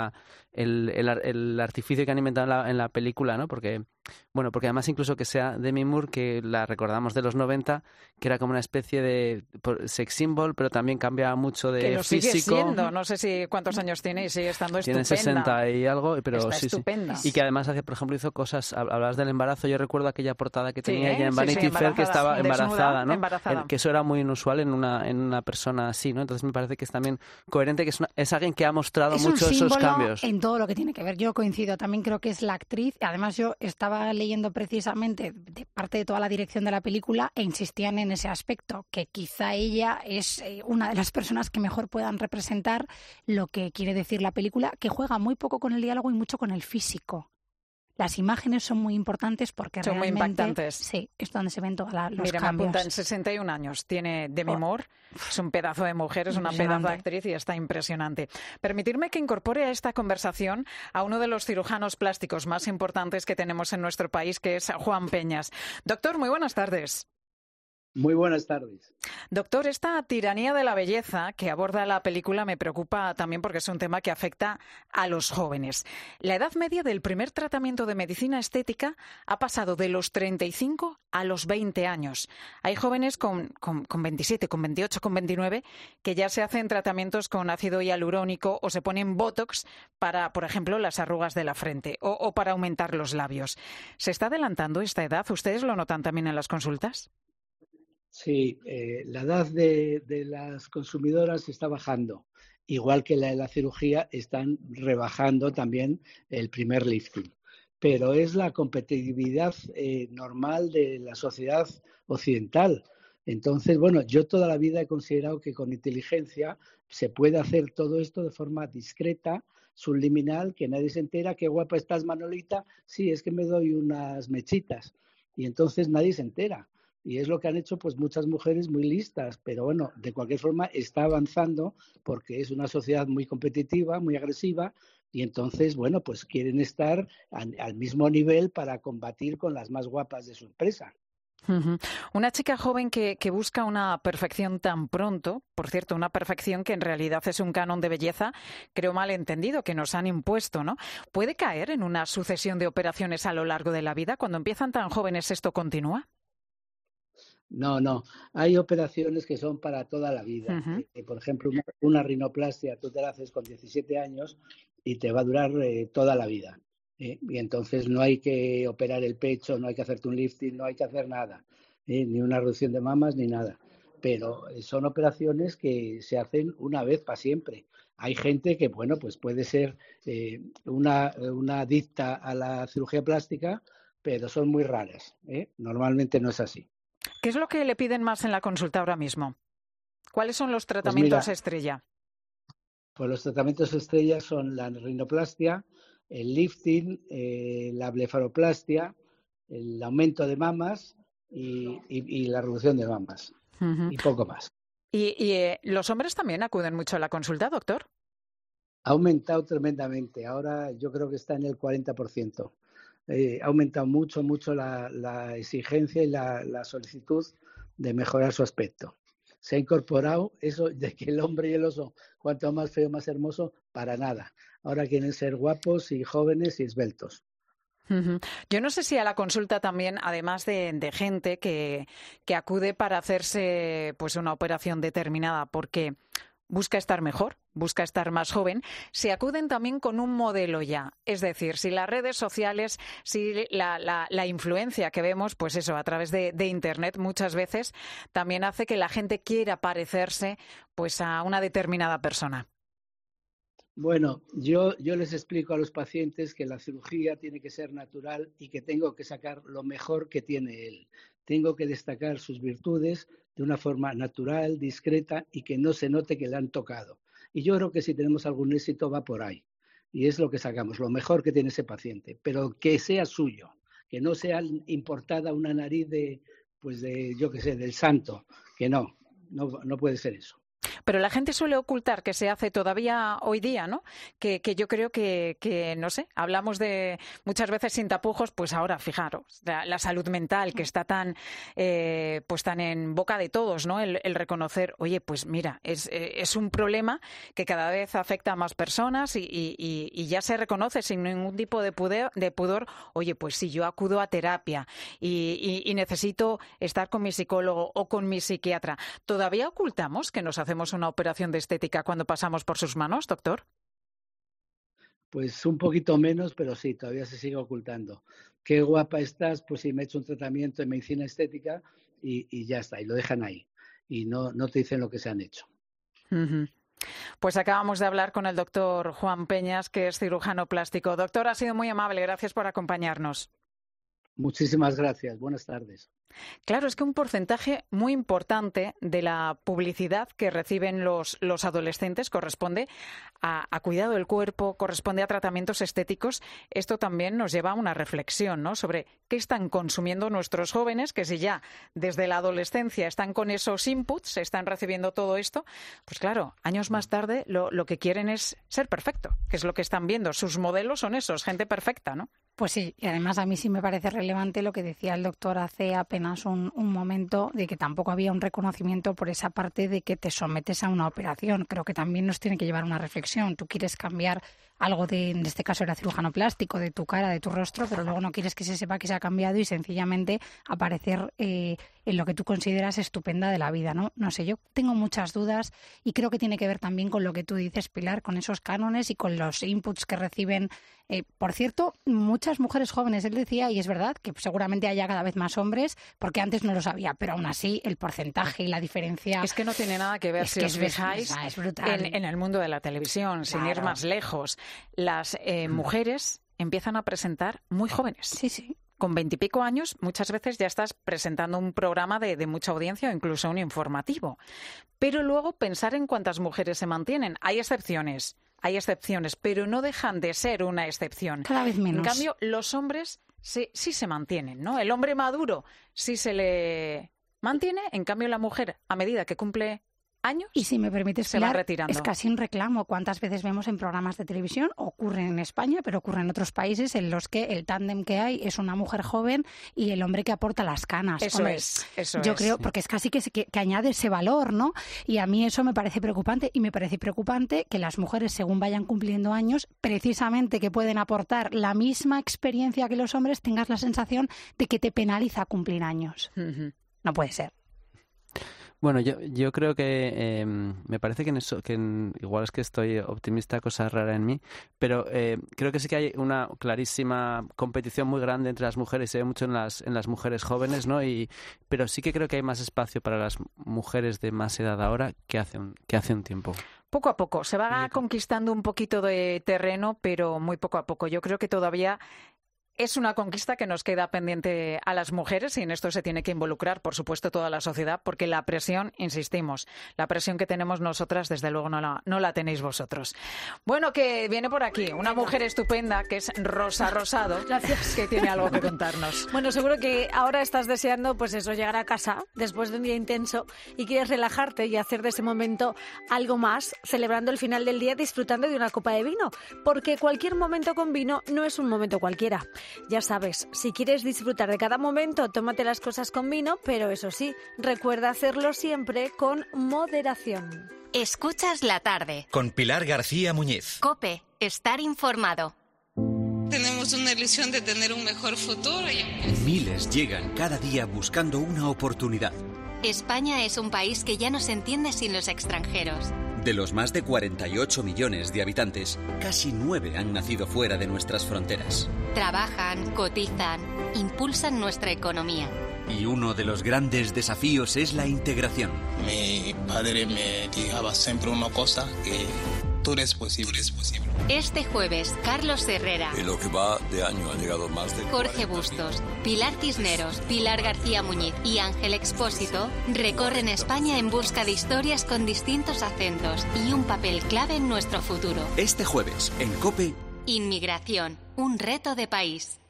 el artificio que han inventado en la película, ¿no? Porque además incluso que sea Demi Moore, que la recordamos de los 90, que era como una especie de sex symbol, pero también cambiaba mucho de que lo físico. Sigue siendo, no sé si cuántos años tiene y sigue estando tiene estupenda. 60 y algo, pero está sí. estupenda. Y que además, por ejemplo, hizo cosas, hablabas del embarazo, yo recuerdo aquella portada que tenía ella en Vanity Fair, que estaba embarazada, ¿no? Embarazada. Que eso era muy inusual en una persona así, ¿no? Entonces me parece que es también coherente, que es alguien que ha mostrado mucho esos cambios. En todo lo que tiene que ver, yo coincido, también creo que es la actriz, además yo estaba leyendo precisamente de parte de toda la dirección de la película e insistían en ese aspecto, que quizá ella es una de las personas que mejor puedan representar lo que quiere decir la película, que juega muy poco con el diálogo y mucho con el físico. Las imágenes son muy importantes porque son realmente... muy impactantes. Sí, es donde se ven todos los cambios. Mira, me apuntan 61 años. Tiene Demi Moore. Es un pedazo de mujer, es una pedazo de actriz y está impresionante. Permitirme que incorpore a esta conversación a uno de los cirujanos plásticos más importantes que tenemos en nuestro país, que es Juan Peñas. Doctor, muy buenas tardes. Muy buenas tardes. Doctor, esta tiranía de la belleza que aborda la película me preocupa también porque es un tema que afecta a los jóvenes. La edad media del primer tratamiento de medicina estética ha pasado de los 35 a los 20 años. Hay jóvenes con 27, con 28, con 29 que ya se hacen tratamientos con ácido hialurónico o se ponen botox para, por ejemplo, las arrugas de la frente o para aumentar los labios. ¿Se está adelantando esta edad? ¿Ustedes lo notan también en las consultas? Sí, la edad de las consumidoras está bajando, igual que la de la cirugía están rebajando también el primer lifting. Pero es la competitividad normal de la sociedad occidental. Entonces, bueno, yo toda la vida he considerado que con inteligencia se puede hacer todo esto de forma discreta, subliminal, que nadie se entera. Qué guapa estás, Manolita. Sí, es que me doy unas mechitas. Y entonces nadie se entera. Y es lo que han hecho pues muchas mujeres muy listas, pero bueno, de cualquier forma está avanzando porque es una sociedad muy competitiva, muy agresiva y entonces, bueno, pues quieren estar al mismo nivel para combatir con las más guapas de su empresa. Una chica joven que busca una perfección tan pronto, por cierto, una perfección que en realidad es un canon de belleza, creo mal entendido, que nos han impuesto, ¿no? ¿Puede caer en una sucesión de operaciones a lo largo de la vida? Cuando empiezan tan jóvenes, ¿esto continúa? No. Hay operaciones que son para toda la vida. Por ejemplo, una rinoplastia, tú te la haces con 17 años y te va a durar toda la vida. Y entonces no hay que operar el pecho, no hay que hacerte un lifting, no hay que hacer nada. Ni una reducción de mamas, ni nada. Pero son operaciones que se hacen una vez para siempre. Hay gente que, bueno, pues puede ser una adicta a la cirugía plástica, pero son muy raras. Normalmente no es así. ¿Qué es lo que le piden más en la consulta ahora mismo? ¿Cuáles son los tratamientos estrella? Pues los tratamientos estrella son la rinoplastia, el lifting, la blefaroplastia, el aumento de mamas y la reducción de mamas. Y poco más. ¿Y los hombres también acuden mucho a la consulta, doctor? Ha aumentado tremendamente. Ahora yo creo que está en el 40%. ha aumentado mucho la exigencia y la solicitud de mejorar su aspecto. Se ha incorporado eso de que el hombre y el oso, cuanto más feo, más hermoso, para nada. Ahora quieren ser guapos y jóvenes y esbeltos. Yo no sé si a la consulta también, además de gente que acude para hacerse pues una operación determinada porque busca estar mejor, busca estar más joven, se acuden también con un modelo ya. Es decir, si las redes sociales, si la influencia que vemos, pues eso, a través de Internet muchas veces, también hace que la gente quiera parecerse pues a una determinada persona. Bueno, yo les explico a los pacientes que la cirugía tiene que ser natural y que tengo que sacar lo mejor que tiene él. Tengo que destacar sus virtudes de una forma natural, discreta y que no se note que le han tocado. Y yo creo que si tenemos algún éxito va por ahí. Y es lo que sacamos, lo mejor que tiene ese paciente, pero que sea suyo, que no sea importada una nariz del santo, que no puede ser eso. Pero la gente suele ocultar que se hace todavía hoy día, ¿no? Que yo creo que, no sé, hablamos de muchas veces sin tapujos, pues ahora, fijaros, la salud mental que está tan en boca de todos, ¿no? El reconocer, oye, pues mira, es un problema que cada vez afecta a más personas y ya se reconoce sin ningún tipo de pudor, oye, pues si yo acudo a terapia y necesito estar con mi psicólogo o con mi psiquiatra, ¿todavía ocultamos que nos hacemos una operación de estética cuando pasamos por sus manos, doctor? Pues un poquito menos, pero sí, todavía se sigue ocultando. Qué guapa estás, pues sí, me he hecho un tratamiento de medicina estética y ya está, y lo dejan ahí. Y no te dicen lo que se han hecho. Pues acabamos de hablar con el doctor Juan Peñas, que es cirujano plástico. Doctor, ha sido muy amable, gracias por acompañarnos. Muchísimas gracias, buenas tardes. Claro, es que un porcentaje muy importante de la publicidad que reciben los adolescentes corresponde a cuidado del cuerpo, corresponde a tratamientos estéticos. Esto también nos lleva a una reflexión, ¿no?, sobre qué están consumiendo nuestros jóvenes, que si ya desde la adolescencia están con esos inputs, están recibiendo todo esto, pues claro, años más tarde lo que quieren es ser perfecto, que es lo que están viendo. Sus modelos son esos, gente perfecta, ¿no? Pues sí, y además a mí sí me parece relevante lo que decía el doctor hace apenas un momento, de que tampoco había un reconocimiento por esa parte de que te sometes a una operación. Creo que también nos tiene que llevar a una reflexión. Tú quieres cambiar algo en este caso era cirujano plástico, de tu cara, de tu rostro, pero luego no quieres que se sepa que se ha cambiado y sencillamente aparecer en lo que tú consideras estupenda de la vida, ¿no? No sé, yo tengo muchas dudas y creo que tiene que ver también con lo que tú dices, Pilar, con esos cánones y con los inputs que reciben. Por cierto, muchas mujeres jóvenes, él decía, y es verdad, que seguramente haya cada vez más hombres, porque antes no lo sabía, pero aún así el porcentaje y la diferencia... Es que no tiene nada que ver, si os fijáis, en el mundo de la televisión, sin ir más lejos. Las mujeres empiezan a presentar muy jóvenes. Sí, sí. Con 20 y pico años, muchas veces ya estás presentando un programa de mucha audiencia o incluso un informativo. Pero luego pensar en cuántas mujeres se mantienen. Hay excepciones, pero no dejan de ser una excepción. Cada vez menos. En cambio, los hombres sí se mantienen, ¿no? El hombre maduro sí se le mantiene, en cambio la mujer, a medida que cumple años, y si me permites, se Pilar, va retirando. Es casi un reclamo. ¿Cuántas veces vemos en programas de televisión? Ocurre en España, pero ocurre en otros países en los que el tándem que hay es una mujer joven y el hombre que aporta las canas. Eso es. Yo creo, porque es casi que añade ese valor, ¿no? Y a mí eso me parece preocupante, y me parece preocupante que las mujeres, según vayan cumpliendo años, precisamente que pueden aportar la misma experiencia que los hombres, tengas la sensación de que te penaliza cumplir años. No puede ser. Bueno, yo creo que me parece que igual es que estoy optimista, cosa rara en mí, pero creo que sí que hay una clarísima competición muy grande entre las mujeres, se ve mucho en las mujeres jóvenes, ¿no? Pero sí que creo que hay más espacio para las mujeres de más edad ahora que hace un tiempo. Poco a poco, se va conquistando un poquito de terreno, pero muy poco a poco. Yo creo que todavía es una conquista que nos queda pendiente a las mujeres, y en esto se tiene que involucrar, por supuesto, toda la sociedad, porque la presión, insistimos, la presión que tenemos nosotras, desde luego no la tenéis vosotros. Bueno, que viene por aquí una mujer estupenda, que es Rosa Rosado. Gracias. Que tiene algo que contarnos. Bueno, seguro que ahora estás deseando, pues eso, llegar a casa después de un día intenso y quieres relajarte y hacer de ese momento algo más, celebrando el final del día disfrutando de una copa de vino, porque cualquier momento con vino no es un momento cualquiera. Ya sabes, si quieres disfrutar de cada momento, tómate las cosas con vino, pero eso sí, recuerda hacerlo siempre con moderación. Escuchas la tarde. Con Pilar García Muñiz. COPE, estar informado. Tenemos una ilusión de tener un mejor futuro. Miles llegan cada día buscando una oportunidad. España es un país que ya no se entiende sin los extranjeros. De los más de 48 millones de habitantes, casi 9 han nacido fuera de nuestras fronteras. Trabajan, cotizan, impulsan nuestra economía. Y uno de los grandes desafíos es la integración. Mi padre me dijo siempre una cosa, que todo es posible. Este jueves, Carlos Herrera. En lo que va de año han llegado más de Jorge Bustos, Pilar Cisneros, Pilar García Muñiz y Ángel Expósito recorren España en busca de historias con distintos acentos y un papel clave en nuestro futuro. Este jueves, en COPE. Inmigración, un reto de país.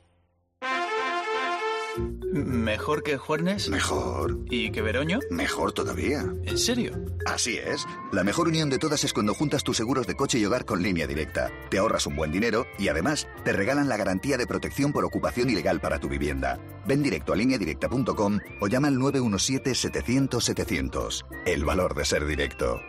¿Mejor que Juernes? Mejor. ¿Y que Veroño? Mejor todavía. ¿En serio? Así es. La mejor unión de todas es cuando juntas tus seguros de coche y hogar con Línea Directa. Te ahorras un buen dinero y además te regalan la garantía de protección por ocupación ilegal para tu vivienda. Ven directo a lineadirecta.com o llama al 917-700-700. El valor de ser directo.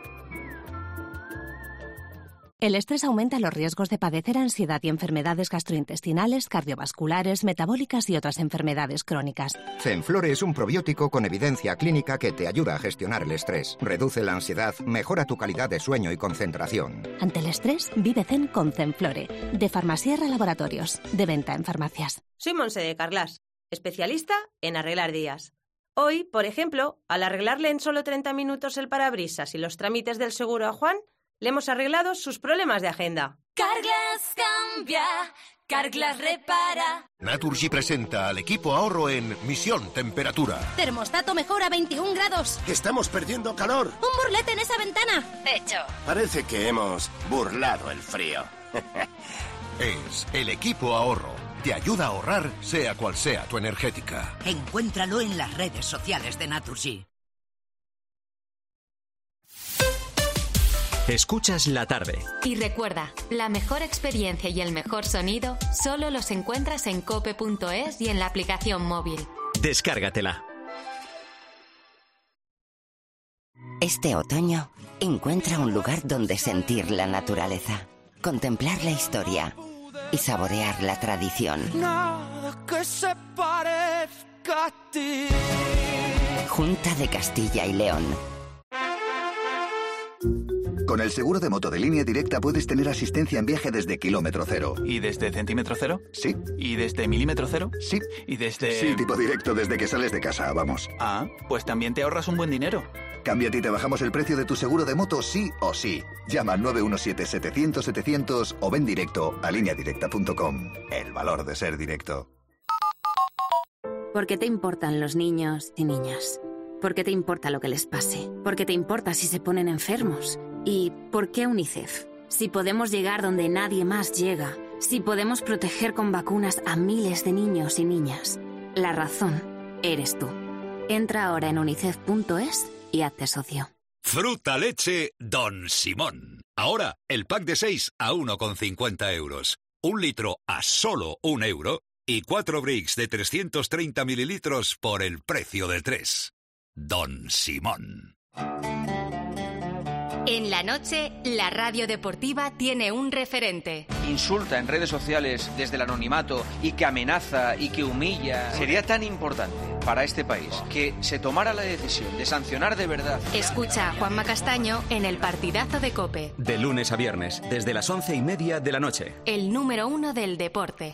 El estrés aumenta los riesgos de padecer ansiedad y enfermedades gastrointestinales, cardiovasculares, metabólicas y otras enfermedades crónicas. Zenflore es un probiótico con evidencia clínica que te ayuda a gestionar el estrés, reduce la ansiedad, mejora tu calidad de sueño y concentración. Ante el estrés, vive zen con Zenflore, de Farmasierra Laboratorios, de venta en farmacias. Soy Monse de Carglass, especialista en arreglar días. Hoy, por ejemplo, al arreglarle en solo 30 minutos el parabrisas y los trámites del seguro a Juan, le hemos arreglado sus problemas de agenda. Carglass cambia, Carglass repara. Naturgy presenta al equipo ahorro en Misión Temperatura. Termostato mejor a 21 grados. Estamos perdiendo calor. Un burlete en esa ventana. Hecho. Parece que hemos burlado el frío. Es el equipo ahorro. Te ayuda a ahorrar, sea cual sea tu energética. Encuéntralo en las redes sociales de Naturgy. Escuchas la tarde. Y recuerda, la mejor experiencia y el mejor sonido solo los encuentras en cope.es y en la aplicación móvil. Descárgatela. Este otoño, encuentra un lugar donde sentir la naturaleza, contemplar la historia y saborear la tradición. Nada que se parezca a ti. Junta de Castilla y León. Con el seguro de moto de Línea Directa puedes tener asistencia en viaje desde kilómetro cero. ¿Y desde centímetro cero? Sí. ¿Y desde milímetro cero? Sí. ¿Y desde...? Sí, tipo directo desde que sales de casa, vamos. Ah, pues también te ahorras un buen dinero. Cámbiate y te bajamos el precio de tu seguro de moto sí o sí. Llama al 917-700-700 o ven directo a lineadirecta.com. El valor de ser directo. ¿Por qué te importan los niños y niñas? ¿Por qué te importa lo que les pase? ¿Por qué te importa si se ponen enfermos? ¿Y por qué UNICEF? Si podemos llegar donde nadie más llega, si podemos proteger con vacunas a miles de niños y niñas, la razón eres tú. Entra ahora en unicef.es y hazte socio. Fruta leche Don Simón. Ahora, el pack de 6 a 1,50 euros. 1 litro a solo 1 euro y 4 bricks de 330 mililitros por el precio de 3. Don Simón. En la noche, la radio deportiva tiene un referente. Insulta en redes sociales desde el anonimato y que amenaza y que humilla. Sería tan importante para este país que se tomara la decisión de sancionar de verdad. Escucha a Juanma Castaño en el partidazo de COPE. De lunes a viernes, desde las 11:30 de la noche. El número 1 del deporte.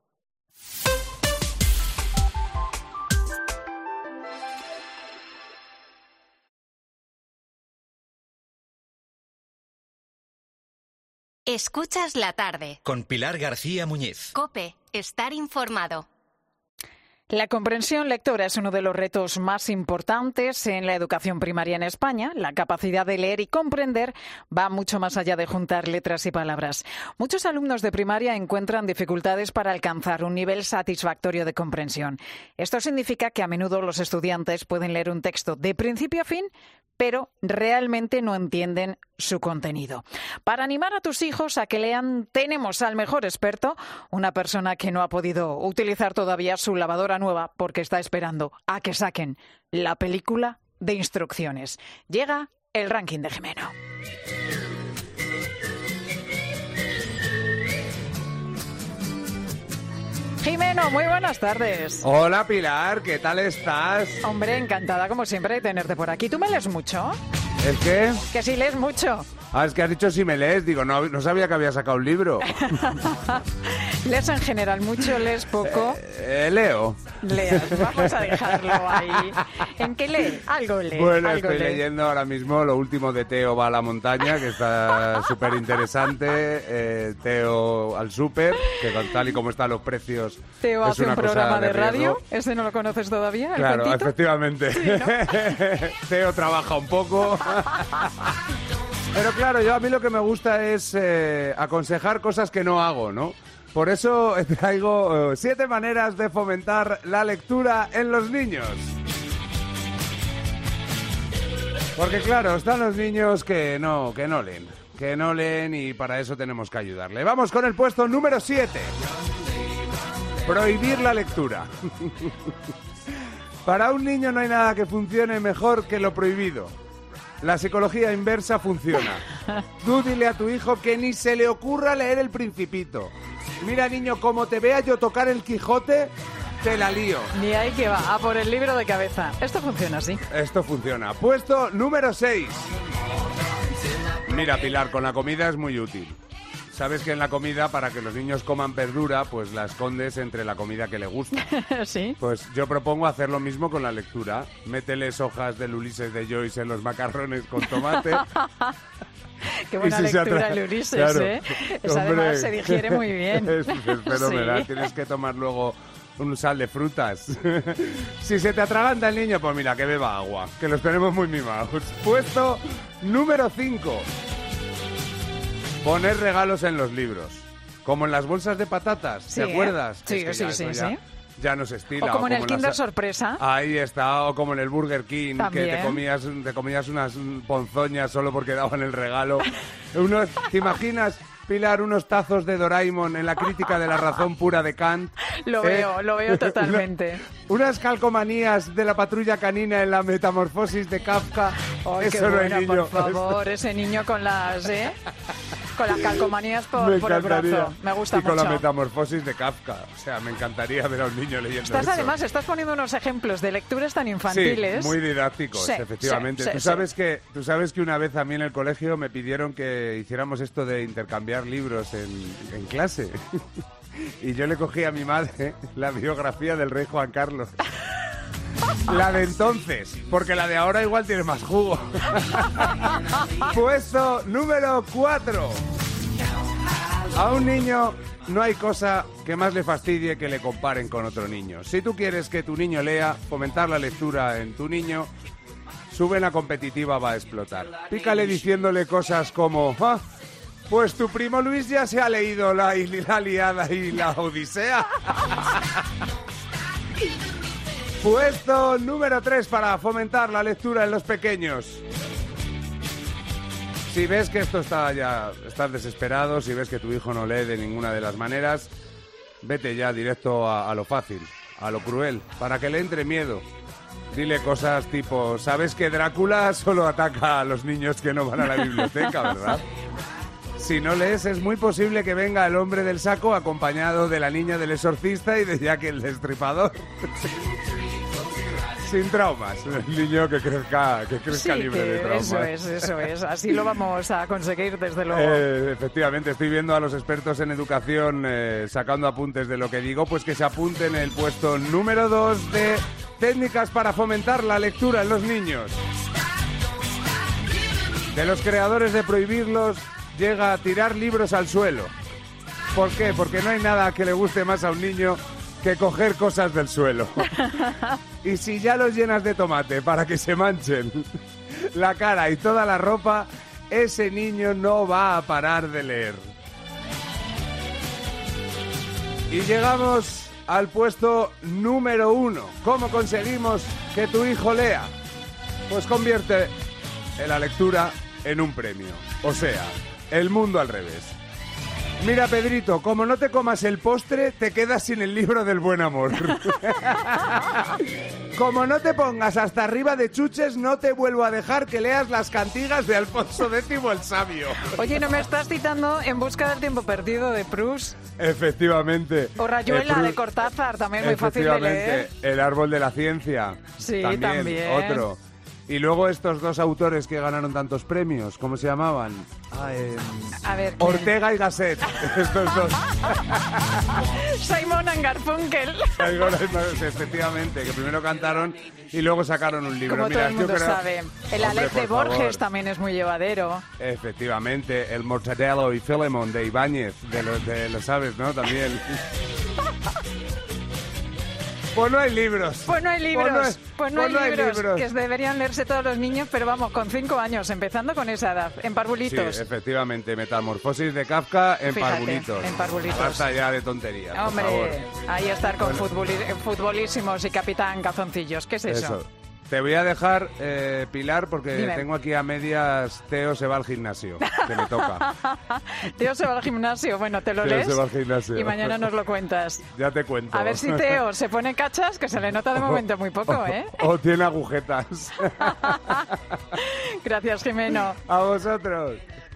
Escuchas la tarde. Con Pilar García Muñiz. COPE, estar informado. La comprensión lectora es uno de los retos más importantes en la educación primaria en España. La capacidad de leer y comprender va mucho más allá de juntar letras y palabras. Muchos alumnos de primaria encuentran dificultades para alcanzar un nivel satisfactorio de comprensión. Esto significa que a menudo los estudiantes pueden leer un texto de principio a fin, pero realmente no entienden su contenido. Para animar a tus hijos a que lean, tenemos al mejor experto, una persona que no ha podido utilizar todavía su lavadora nueva porque está esperando a que saquen la película de instrucciones. Llega el ranking de Jimeno. Jimeno, muy buenas tardes. Hola Pilar, ¿qué tal estás? Hombre, encantada como siempre de tenerte por aquí. ¿Tú me lees mucho? ¿El qué? Que sí lees mucho. Ah, es que has dicho si me lees. Digo, no sabía que había sacado un libro. ¿Lees en general mucho? ¿Lees poco? Leo. Leas, vamos a dejarlo ahí. ¿En qué lee? Algo lee. Bueno, algo estoy lee. leyendo ahora mismo lo último de Teo va a la montaña, que está súper interesante. Teo al súper, que con tal y como están los precios Teo es hace una un programa cosa de radio. riesgo. ¿Ese no lo conoces todavía? ¿El Claro, cuentito? efectivamente. Sí, ¿no? Teo trabaja un poco. Pero claro, yo a mí lo que me gusta es aconsejar cosas que no hago, ¿no? Por eso traigo 7 maneras de fomentar la lectura en los niños. Porque claro, están los niños que no leen y para eso tenemos que ayudarle. Vamos con el puesto número 7. Prohibir la lectura. Para un niño no hay nada que funcione mejor que lo prohibido. La psicología inversa funciona. Tú dile a tu hijo que ni se le ocurra leer El Principito. Mira, niño, como te vea yo tocar el Quijote, te la lío. Ni ahí que va, a por el libro de cabeza. Esto funciona así. Esto funciona. Puesto número 6. Mira, Pilar, con la comida es muy útil. Sabes que en la comida, para que los niños coman verdura, pues la escondes entre la comida que le gusta. Sí. Pues yo propongo hacer lo mismo con la lectura. Mételes hojas del Ulises de Joyce en los macarrones con tomate. Qué buena si lectura el Ulises, claro. ¿eh? Esa además se digiere muy bien. Es fenomenal. Sí. Tienes que tomar luego un sal de frutas. Si se te atraganta el niño, pues mira, que beba agua, que los tenemos muy mimados. Puesto número 5. Poner regalos en los libros. Como en las bolsas de patatas, Sí, ¿te acuerdas? Sí, Es que sí. ya no se estila. O como en el Kinder las- Sorpresa. Ahí está, o como en el Burger King, También. que te comías unas ponzoñas solo porque daban el regalo. ¿Te imaginas, Pilar, unos tazos de Doraemon en la crítica de la razón pura de Kant? Lo veo totalmente. Unas calcomanías de la patrulla canina en la metamorfosis de Kafka. Ay, qué Eso no buena, hay niño. por favor, ese niño con las calcomanías por Me el encantaría. brazo. Me gusta y con mucho. la metamorfosis de Kafka. O sea, me encantaría ver a un niño leyendo eso. Estás poniendo unos ejemplos de lecturas tan infantiles. Sí, muy didácticos, Sí, efectivamente. sí, ¿Tú sabes que una vez a mí en el colegio me pidieron que hiciéramos esto de intercambiar libros en clase? Y yo le cogí a mi madre la biografía del rey Juan Carlos. La de entonces, porque la de ahora igual tiene más jugo. Puesto número 4. A un niño no hay cosa que más le fastidie que le comparen con otro niño. Si tú quieres que tu niño lea, fomentar la lectura en tu niño, su vena competitiva va a explotar. Pícale diciéndole cosas como... "Ah, pues tu primo Luis ya se ha leído la Ilíada y la Odisea". Puesto número 3 para fomentar la lectura en los pequeños. Si ves que esto estás desesperado, si ves que tu hijo no lee de ninguna de las maneras, vete ya directo a lo fácil, a lo cruel, para que le entre miedo. Dile cosas tipo, sabes que Drácula solo ataca a los niños que no van a la biblioteca, ¿verdad? Si no lees, es muy posible que venga el hombre del saco acompañado de la niña del exorcista y de Jack el Destripador. Sin traumas. El niño que crezca libre de traumas. Eso es. Así lo vamos a conseguir, desde luego. Efectivamente, estoy viendo a los expertos en educación sacando apuntes de lo que digo, pues que se apunten el puesto número 2 de técnicas para fomentar la lectura en los niños. De los creadores de Prohibirlos llega a tirar libros al suelo. ¿Por qué? Porque no hay nada que le guste más a un niño que coger cosas del suelo. Y si ya los llenas de tomate para que se manchen la cara y toda la ropa, ese niño no va a parar de leer. Y llegamos al puesto número 1. ¿Cómo conseguimos que tu hijo lea? Pues convierte la lectura en un premio. O sea, el mundo al revés. Mira, Pedrito, como no te comas el postre, te quedas sin el libro del buen amor. Como no te pongas hasta arriba de chuches, no te vuelvo a dejar que leas las cantigas de Alfonso X el Sabio. Oye, ¿no me estás citando En busca del tiempo perdido de Proust? Efectivamente. O Rayuela de Cortázar, también muy fácil de leer. El árbol de la ciencia. Sí, también. Otro. Y luego estos dos autores que ganaron tantos premios, ¿cómo se llamaban? A ver, ¿quién? Ortega y Gasset, estos dos. Simon and Garfunkel. Efectivamente, que primero cantaron y luego sacaron un libro. Como Mira, todo el mundo sabe. El Aleph de Borges favor. También es muy llevadero. Efectivamente, el Mortadelo y Filemón de Ibáñez, de los sabes, ¿no? También. Pues no hay libros. Pues no hay libros. Que deberían leerse todos los niños, pero vamos, con 5 años, empezando con esa edad, en parvulitos. Sí, efectivamente, Metamorfosis de Kafka en parvulitos. En parvulitos. Basta ya de tonterías, hombre, por favor. Ahí estar con futbolísimos y capitán calzoncillos. ¿Qué es eso? Te voy a dejar, Pilar, porque Dime. tengo aquí a medias Teo se va al gimnasio, que me toca. Teo se va al gimnasio. Bueno, te lo Teo lees se va al gimnasio. Y mañana nos lo cuentas. Ya te cuento. A ver si Teo se pone cachas, que se le nota de momento muy poco, ¿eh? O tiene agujetas. Gracias, Jimeno. A vosotros.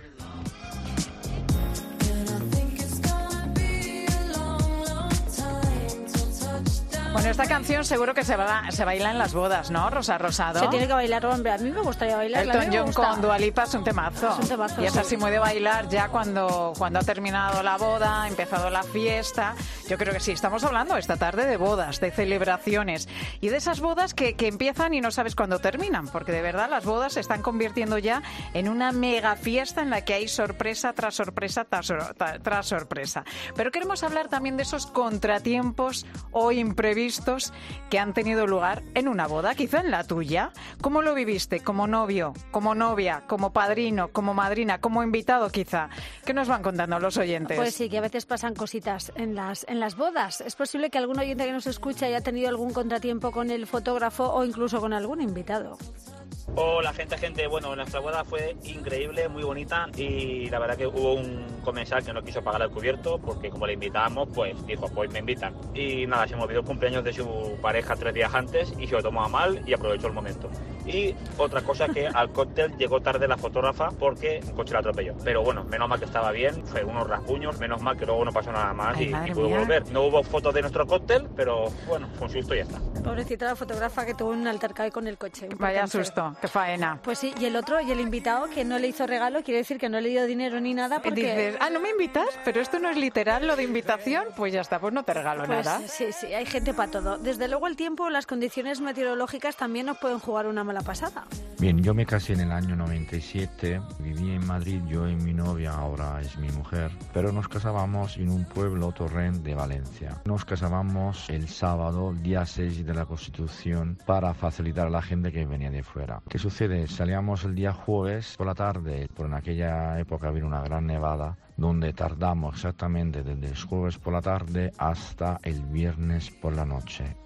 Bueno, esta canción seguro que se baila en las bodas, ¿no, Rosa Rosado? Se tiene que bailar, hombre. A mí me gustaría bailar. Elton John con Dua Lipa es un temazo. Es un temazo, y es sí. así muy de bailar ya cuando ha terminado la boda, ha empezado la fiesta. Yo creo que sí, estamos hablando esta tarde de bodas, de celebraciones y de esas bodas que empiezan y no sabes cuándo terminan, porque de verdad las bodas se están convirtiendo ya en una mega fiesta en la que hay sorpresa tras sorpresa tras sorpresa. Pero queremos hablar también de esos contratiempos o imprevistos que han tenido lugar en una boda, quizá en la tuya. ¿Cómo lo viviste? ¿Como novio, como novia, como padrino, como madrina, como invitado quizá? ¿Qué nos van contando los oyentes? Pues sí, que a veces pasan cositas en las bodas. Es posible que algún oyente que nos escucha haya tenido algún contratiempo con el fotógrafo o incluso con algún invitado. Hola gente, bueno, nuestra boda fue increíble, muy bonita y la verdad que hubo un comensal que no quiso pagar el cubierto porque como le invitábamos, pues dijo, pues me invitan. Y nada, se me olvidó el cumpleaños de su pareja 3 días antes y se lo tomó a mal y aprovechó el momento. Y otra cosa que al cóctel llegó tarde la fotógrafa porque un coche la atropelló. Pero bueno, menos mal que estaba bien, fue unos rasguños, menos mal que luego no pasó nada más. Ay, y pudo volver. No hubo fotos de nuestro cóctel, pero bueno, fue un susto y ya está. Pobrecita la fotógrafa que tuvo un altercado con el coche. Vaya susto, qué faena. Pues sí, y el invitado que no le hizo regalo, quiere decir que no le dio dinero ni nada porque... Dices, ¿no me invitas? Pero esto no es literal lo de invitación, pues ya está, pues no te regalo pues, nada. Sí, hay gente para todo. Desde luego el tiempo, las condiciones meteorológicas también nos pueden jugar una mala pasada. Bien, yo me casé en el año 97, viví en Madrid, yo y mi novia, ahora es mi mujer, pero nos casábamos en un pueblo, Torrent de Valencia. Nos casábamos el sábado, día 6 de la Constitución, para facilitar a la gente que venía de fuera. ¿Qué sucede? Salíamos el día jueves por la tarde, por en aquella época había una gran nevada, donde tardamos exactamente desde el jueves por la tarde hasta el viernes por la noche,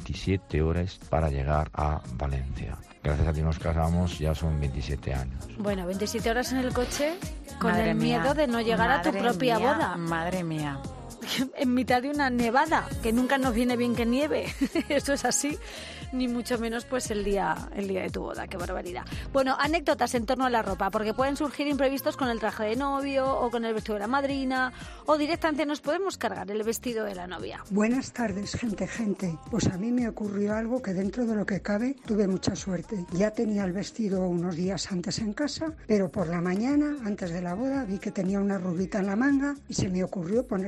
27 horas para llegar a Valencia. Gracias a Dios nos casamos, ya son 27 años. Bueno, 27 horas en el coche con Madre el mía, miedo de no llegar a tu propia boda. Madre mía. En mitad de una nevada, que nunca nos viene bien que nieve. Eso es así, ni mucho menos pues el día de tu boda. Qué barbaridad. Bueno, anécdotas en torno a la ropa, porque pueden surgir imprevistos con el traje de novio o con el vestido de la madrina, o directamente nos podemos cargar el vestido de la novia. Buenas tardes, gente. Pues a mí me ocurrió algo que dentro de lo que cabe tuve mucha suerte. Ya tenía el vestido unos días antes en casa, pero por la mañana, antes de la boda, vi que tenía una rubita en la manga y se me ocurrió ponerme a planchar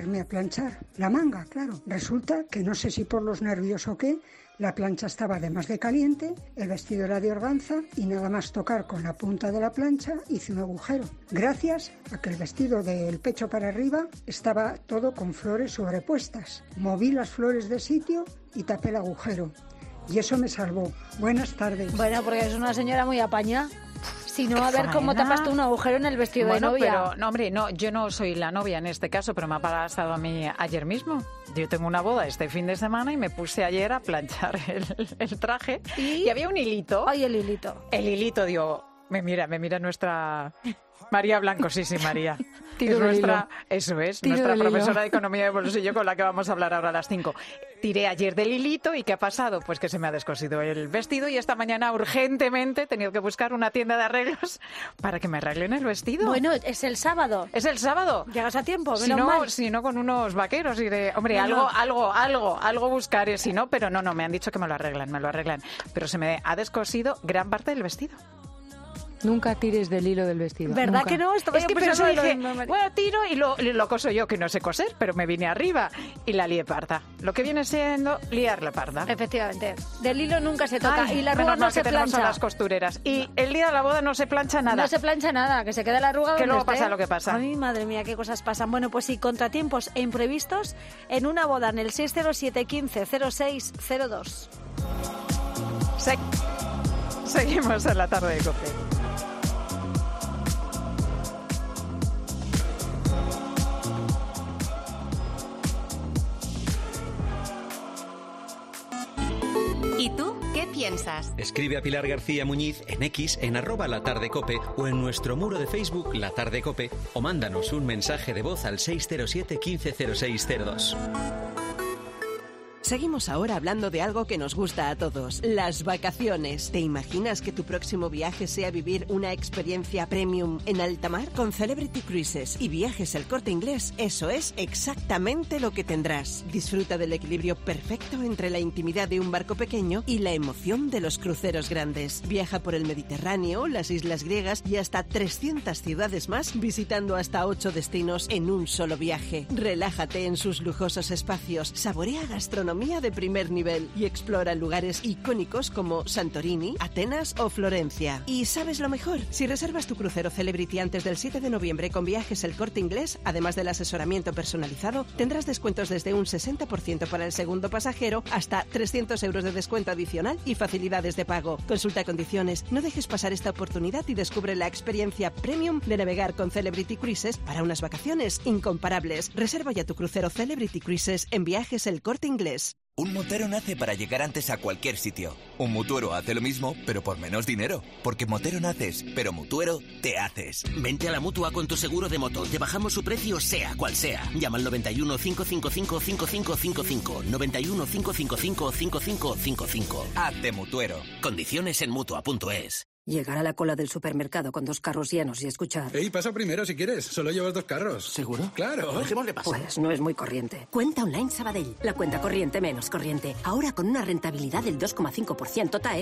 planchar la manga, claro. Resulta que no sé si por los nervios o qué, la plancha estaba además de caliente, el vestido era de organza y nada más tocar con la punta de la plancha hice un agujero. Gracias a que el vestido del pecho para arriba estaba todo con flores sobrepuestas. Moví las flores de sitio y tapé el agujero. Y eso me salvó. Buenas tardes. Bueno, porque es una señora muy apaña. Si no, a ver cómo tapas tú un agujero en el vestido de novia. Pero, no, hombre, no, yo no soy la novia en este caso, pero me ha pasado a mí ayer mismo. Yo tengo una boda este fin de semana y me puse ayer a planchar el traje. ¿Y? Había un hilito. Ay, el hilito. El hilito, digo, me mira nuestra... María Blanco, sí, María. Tiro del hilo. Eso es, Tiro nuestra del profesora hilo. de Economía de Bolsillo con la que vamos a hablar ahora a las 5. Tiré ayer del hilito y ¿qué ha pasado? Pues que se me ha descosido el vestido y esta mañana urgentemente he tenido que buscar una tienda de arreglos para que me arreglen el vestido. Bueno, es el sábado. ¿Es el sábado? Llegas a tiempo, menos mal. Si no, con unos vaqueros iré... Hombre, algo buscaré, si no, pero no, me han dicho que me lo arreglan. Pero se me ha descosido gran parte del vestido. Nunca tires del hilo del vestido. ¿Verdad nunca. que no? Es que por eso dije, bueno, tiro y lo coso yo, que no sé coser, pero me vine arriba y la lié parda. Lo que viene siendo liar la parda. Efectivamente. Del hilo nunca se toca. Ay, y la arruga no se plancha. A las costureras. Y el día de la boda no se plancha nada. No se plancha nada, que se queda la arruga donde luego esté. pasa lo que pasa. Ay, madre mía, qué cosas pasan. Bueno, pues sí, contratiempos e imprevistos en una boda en el 607 15 06 02. Seguimos en la tarde de COPE. ¿Y tú qué piensas? Escribe a Pilar García Muñiz en X, en @latardecope o en nuestro muro de Facebook La Tarde Cope o mándanos un mensaje de voz al 607 15 06 02. Seguimos ahora hablando de algo que nos gusta a todos, las vacaciones. ¿Te imaginas que tu próximo viaje sea vivir una experiencia premium en alta mar? Con Celebrity Cruises y Viajes El Corte Inglés, eso es exactamente lo que tendrás. Disfruta del equilibrio perfecto entre la intimidad de un barco pequeño y la emoción de los cruceros grandes. Viaja por el Mediterráneo, las islas griegas y hasta 300 ciudades más, visitando hasta 8 destinos en un solo viaje. Relájate en sus lujosos espacios, saborea gastronomía de primer nivel y explora lugares icónicos como Santorini, Atenas o Florencia. ¿Y sabes lo mejor? Si reservas tu crucero Celebrity antes del 7 de noviembre con Viajes El Corte Inglés, además del asesoramiento personalizado, tendrás descuentos desde un 60% para el segundo pasajero hasta 300 euros de descuento adicional y facilidades de pago. Consulta condiciones, no dejes pasar esta oportunidad y descubre la experiencia premium de navegar con Celebrity Cruises para unas vacaciones incomparables. Reserva ya tu crucero Celebrity Cruises en Viajes El Corte Inglés. Un motero nace para llegar antes a cualquier sitio. Un mutuero hace lo mismo, pero por menos dinero. Porque motero naces, pero mutuero te haces. Vente a la Mutua con tu seguro de moto. Te bajamos su precio sea cual sea. Llama al 91 555 5555. 91 555 5555. Hazte mutuero. Condiciones en Mutua.es. Llegar a la cola del supermercado con 2 carros llenos y escuchar... Ey, pasa primero si quieres. Solo llevas 2 carros. ¿Seguro? Claro. Dejémosle pasar. Pues no es muy corriente. Cuenta Online Sabadell. La cuenta corriente menos corriente. Ahora con una rentabilidad del 2,5% TAE,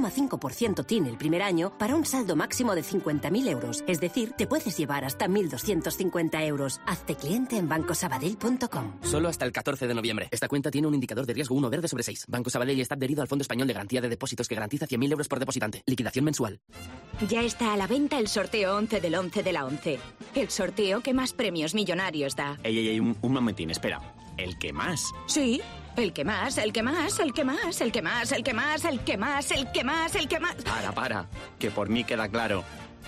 2,5% TIN el primer año, para un saldo máximo de 50.000 euros. Es decir, te puedes llevar hasta 1.250 euros. Hazte cliente en bancosabadell.com. Solo hasta el 14 de noviembre. Esta cuenta tiene un indicador de riesgo 1 verde sobre 6. Banco Sabadell está adherido al Fondo Español de Garantía de Depósitos que garantiza 100.000 euros por depositante. Liquidación mensual. Ya está a la venta el sorteo 11 del 11 de la 11. El sorteo que más premios millonarios da. Ey, un momentín, espera. ¿El que más? Sí, el que más, el que más, el que más, el que más, el que más, el que más, el que más, el que más. Para, que por mí queda claro.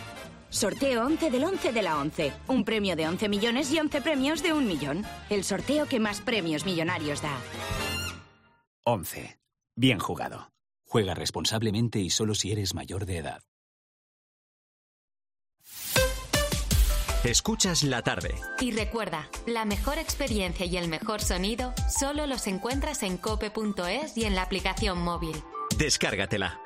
Sorteo 11 del 11 de la 11. Un premio de 11 millones y 11 premios de 1 millón. El sorteo que más premios millonarios da. 11. Bien jugado. Juega responsablemente y solo si eres mayor de edad. Escuchas La Tarde. Y recuerda, la mejor experiencia y el mejor sonido solo los encuentras en cope.es y en la aplicación móvil. Descárgatela.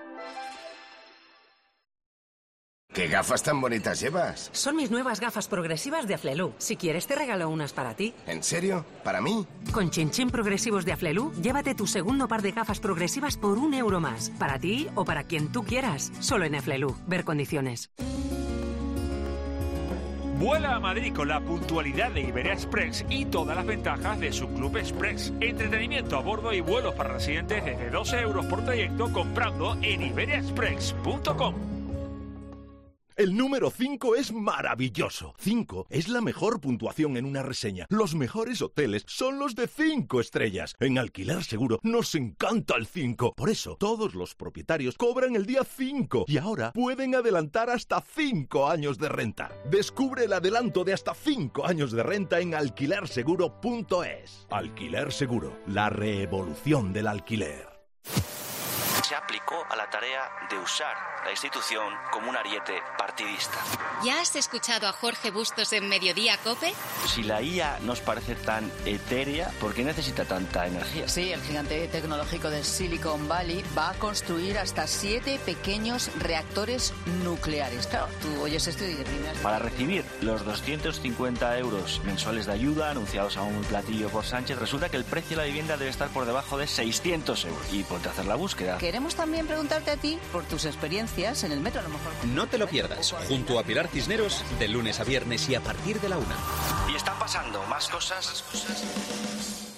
¿Qué gafas tan bonitas llevas? Son mis nuevas gafas progresivas de Aflelu. Si quieres te regalo unas para ti. ¿En serio? ¿Para mí? Con Chin progresivos de Aflelu, llévate tu segundo par de gafas progresivas por €1 más. Para ti o para quien tú quieras. Solo en Aflelu. Ver condiciones. Vuela a Madrid con la puntualidad de Iberia Express y todas las ventajas de su Club Express. Entretenimiento a bordo y vuelos para residentes desde 12 euros por trayecto comprando en iberiaexpress.com. El número 5 es maravilloso. 5 es la mejor puntuación en una reseña. Los mejores hoteles son los de 5 estrellas. En Alquiler Seguro nos encanta el 5. Por eso, todos los propietarios cobran el día 5 y ahora pueden adelantar hasta 5 años de renta. Descubre el adelanto de hasta 5 años de renta en alquilerseguro.es. Alquiler Seguro, la revolución del alquiler. Se aplicó a la tarea de usar la institución como un ariete partidista. ¿Ya has escuchado a Jorge Bustos en Mediodía COPE? Si la IA nos parece tan etérea, ¿por qué necesita tanta energía? Sí, el gigante tecnológico de Silicon Valley va a construir hasta 7 pequeños reactores nucleares. Claro, tú oyes esto y de primeras... Para recibir los 250 euros mensuales de ayuda anunciados a un platillo por Sánchez, resulta que el precio de la vivienda debe estar por debajo de 600 euros. Y ponte a hacer la búsqueda. Queremos también preguntarte a ti por tus experiencias en el metro, a lo mejor. No te lo pierdas, junto a Pilar Cisneros, de lunes a viernes y a partir de la 1. Y están pasando más cosas.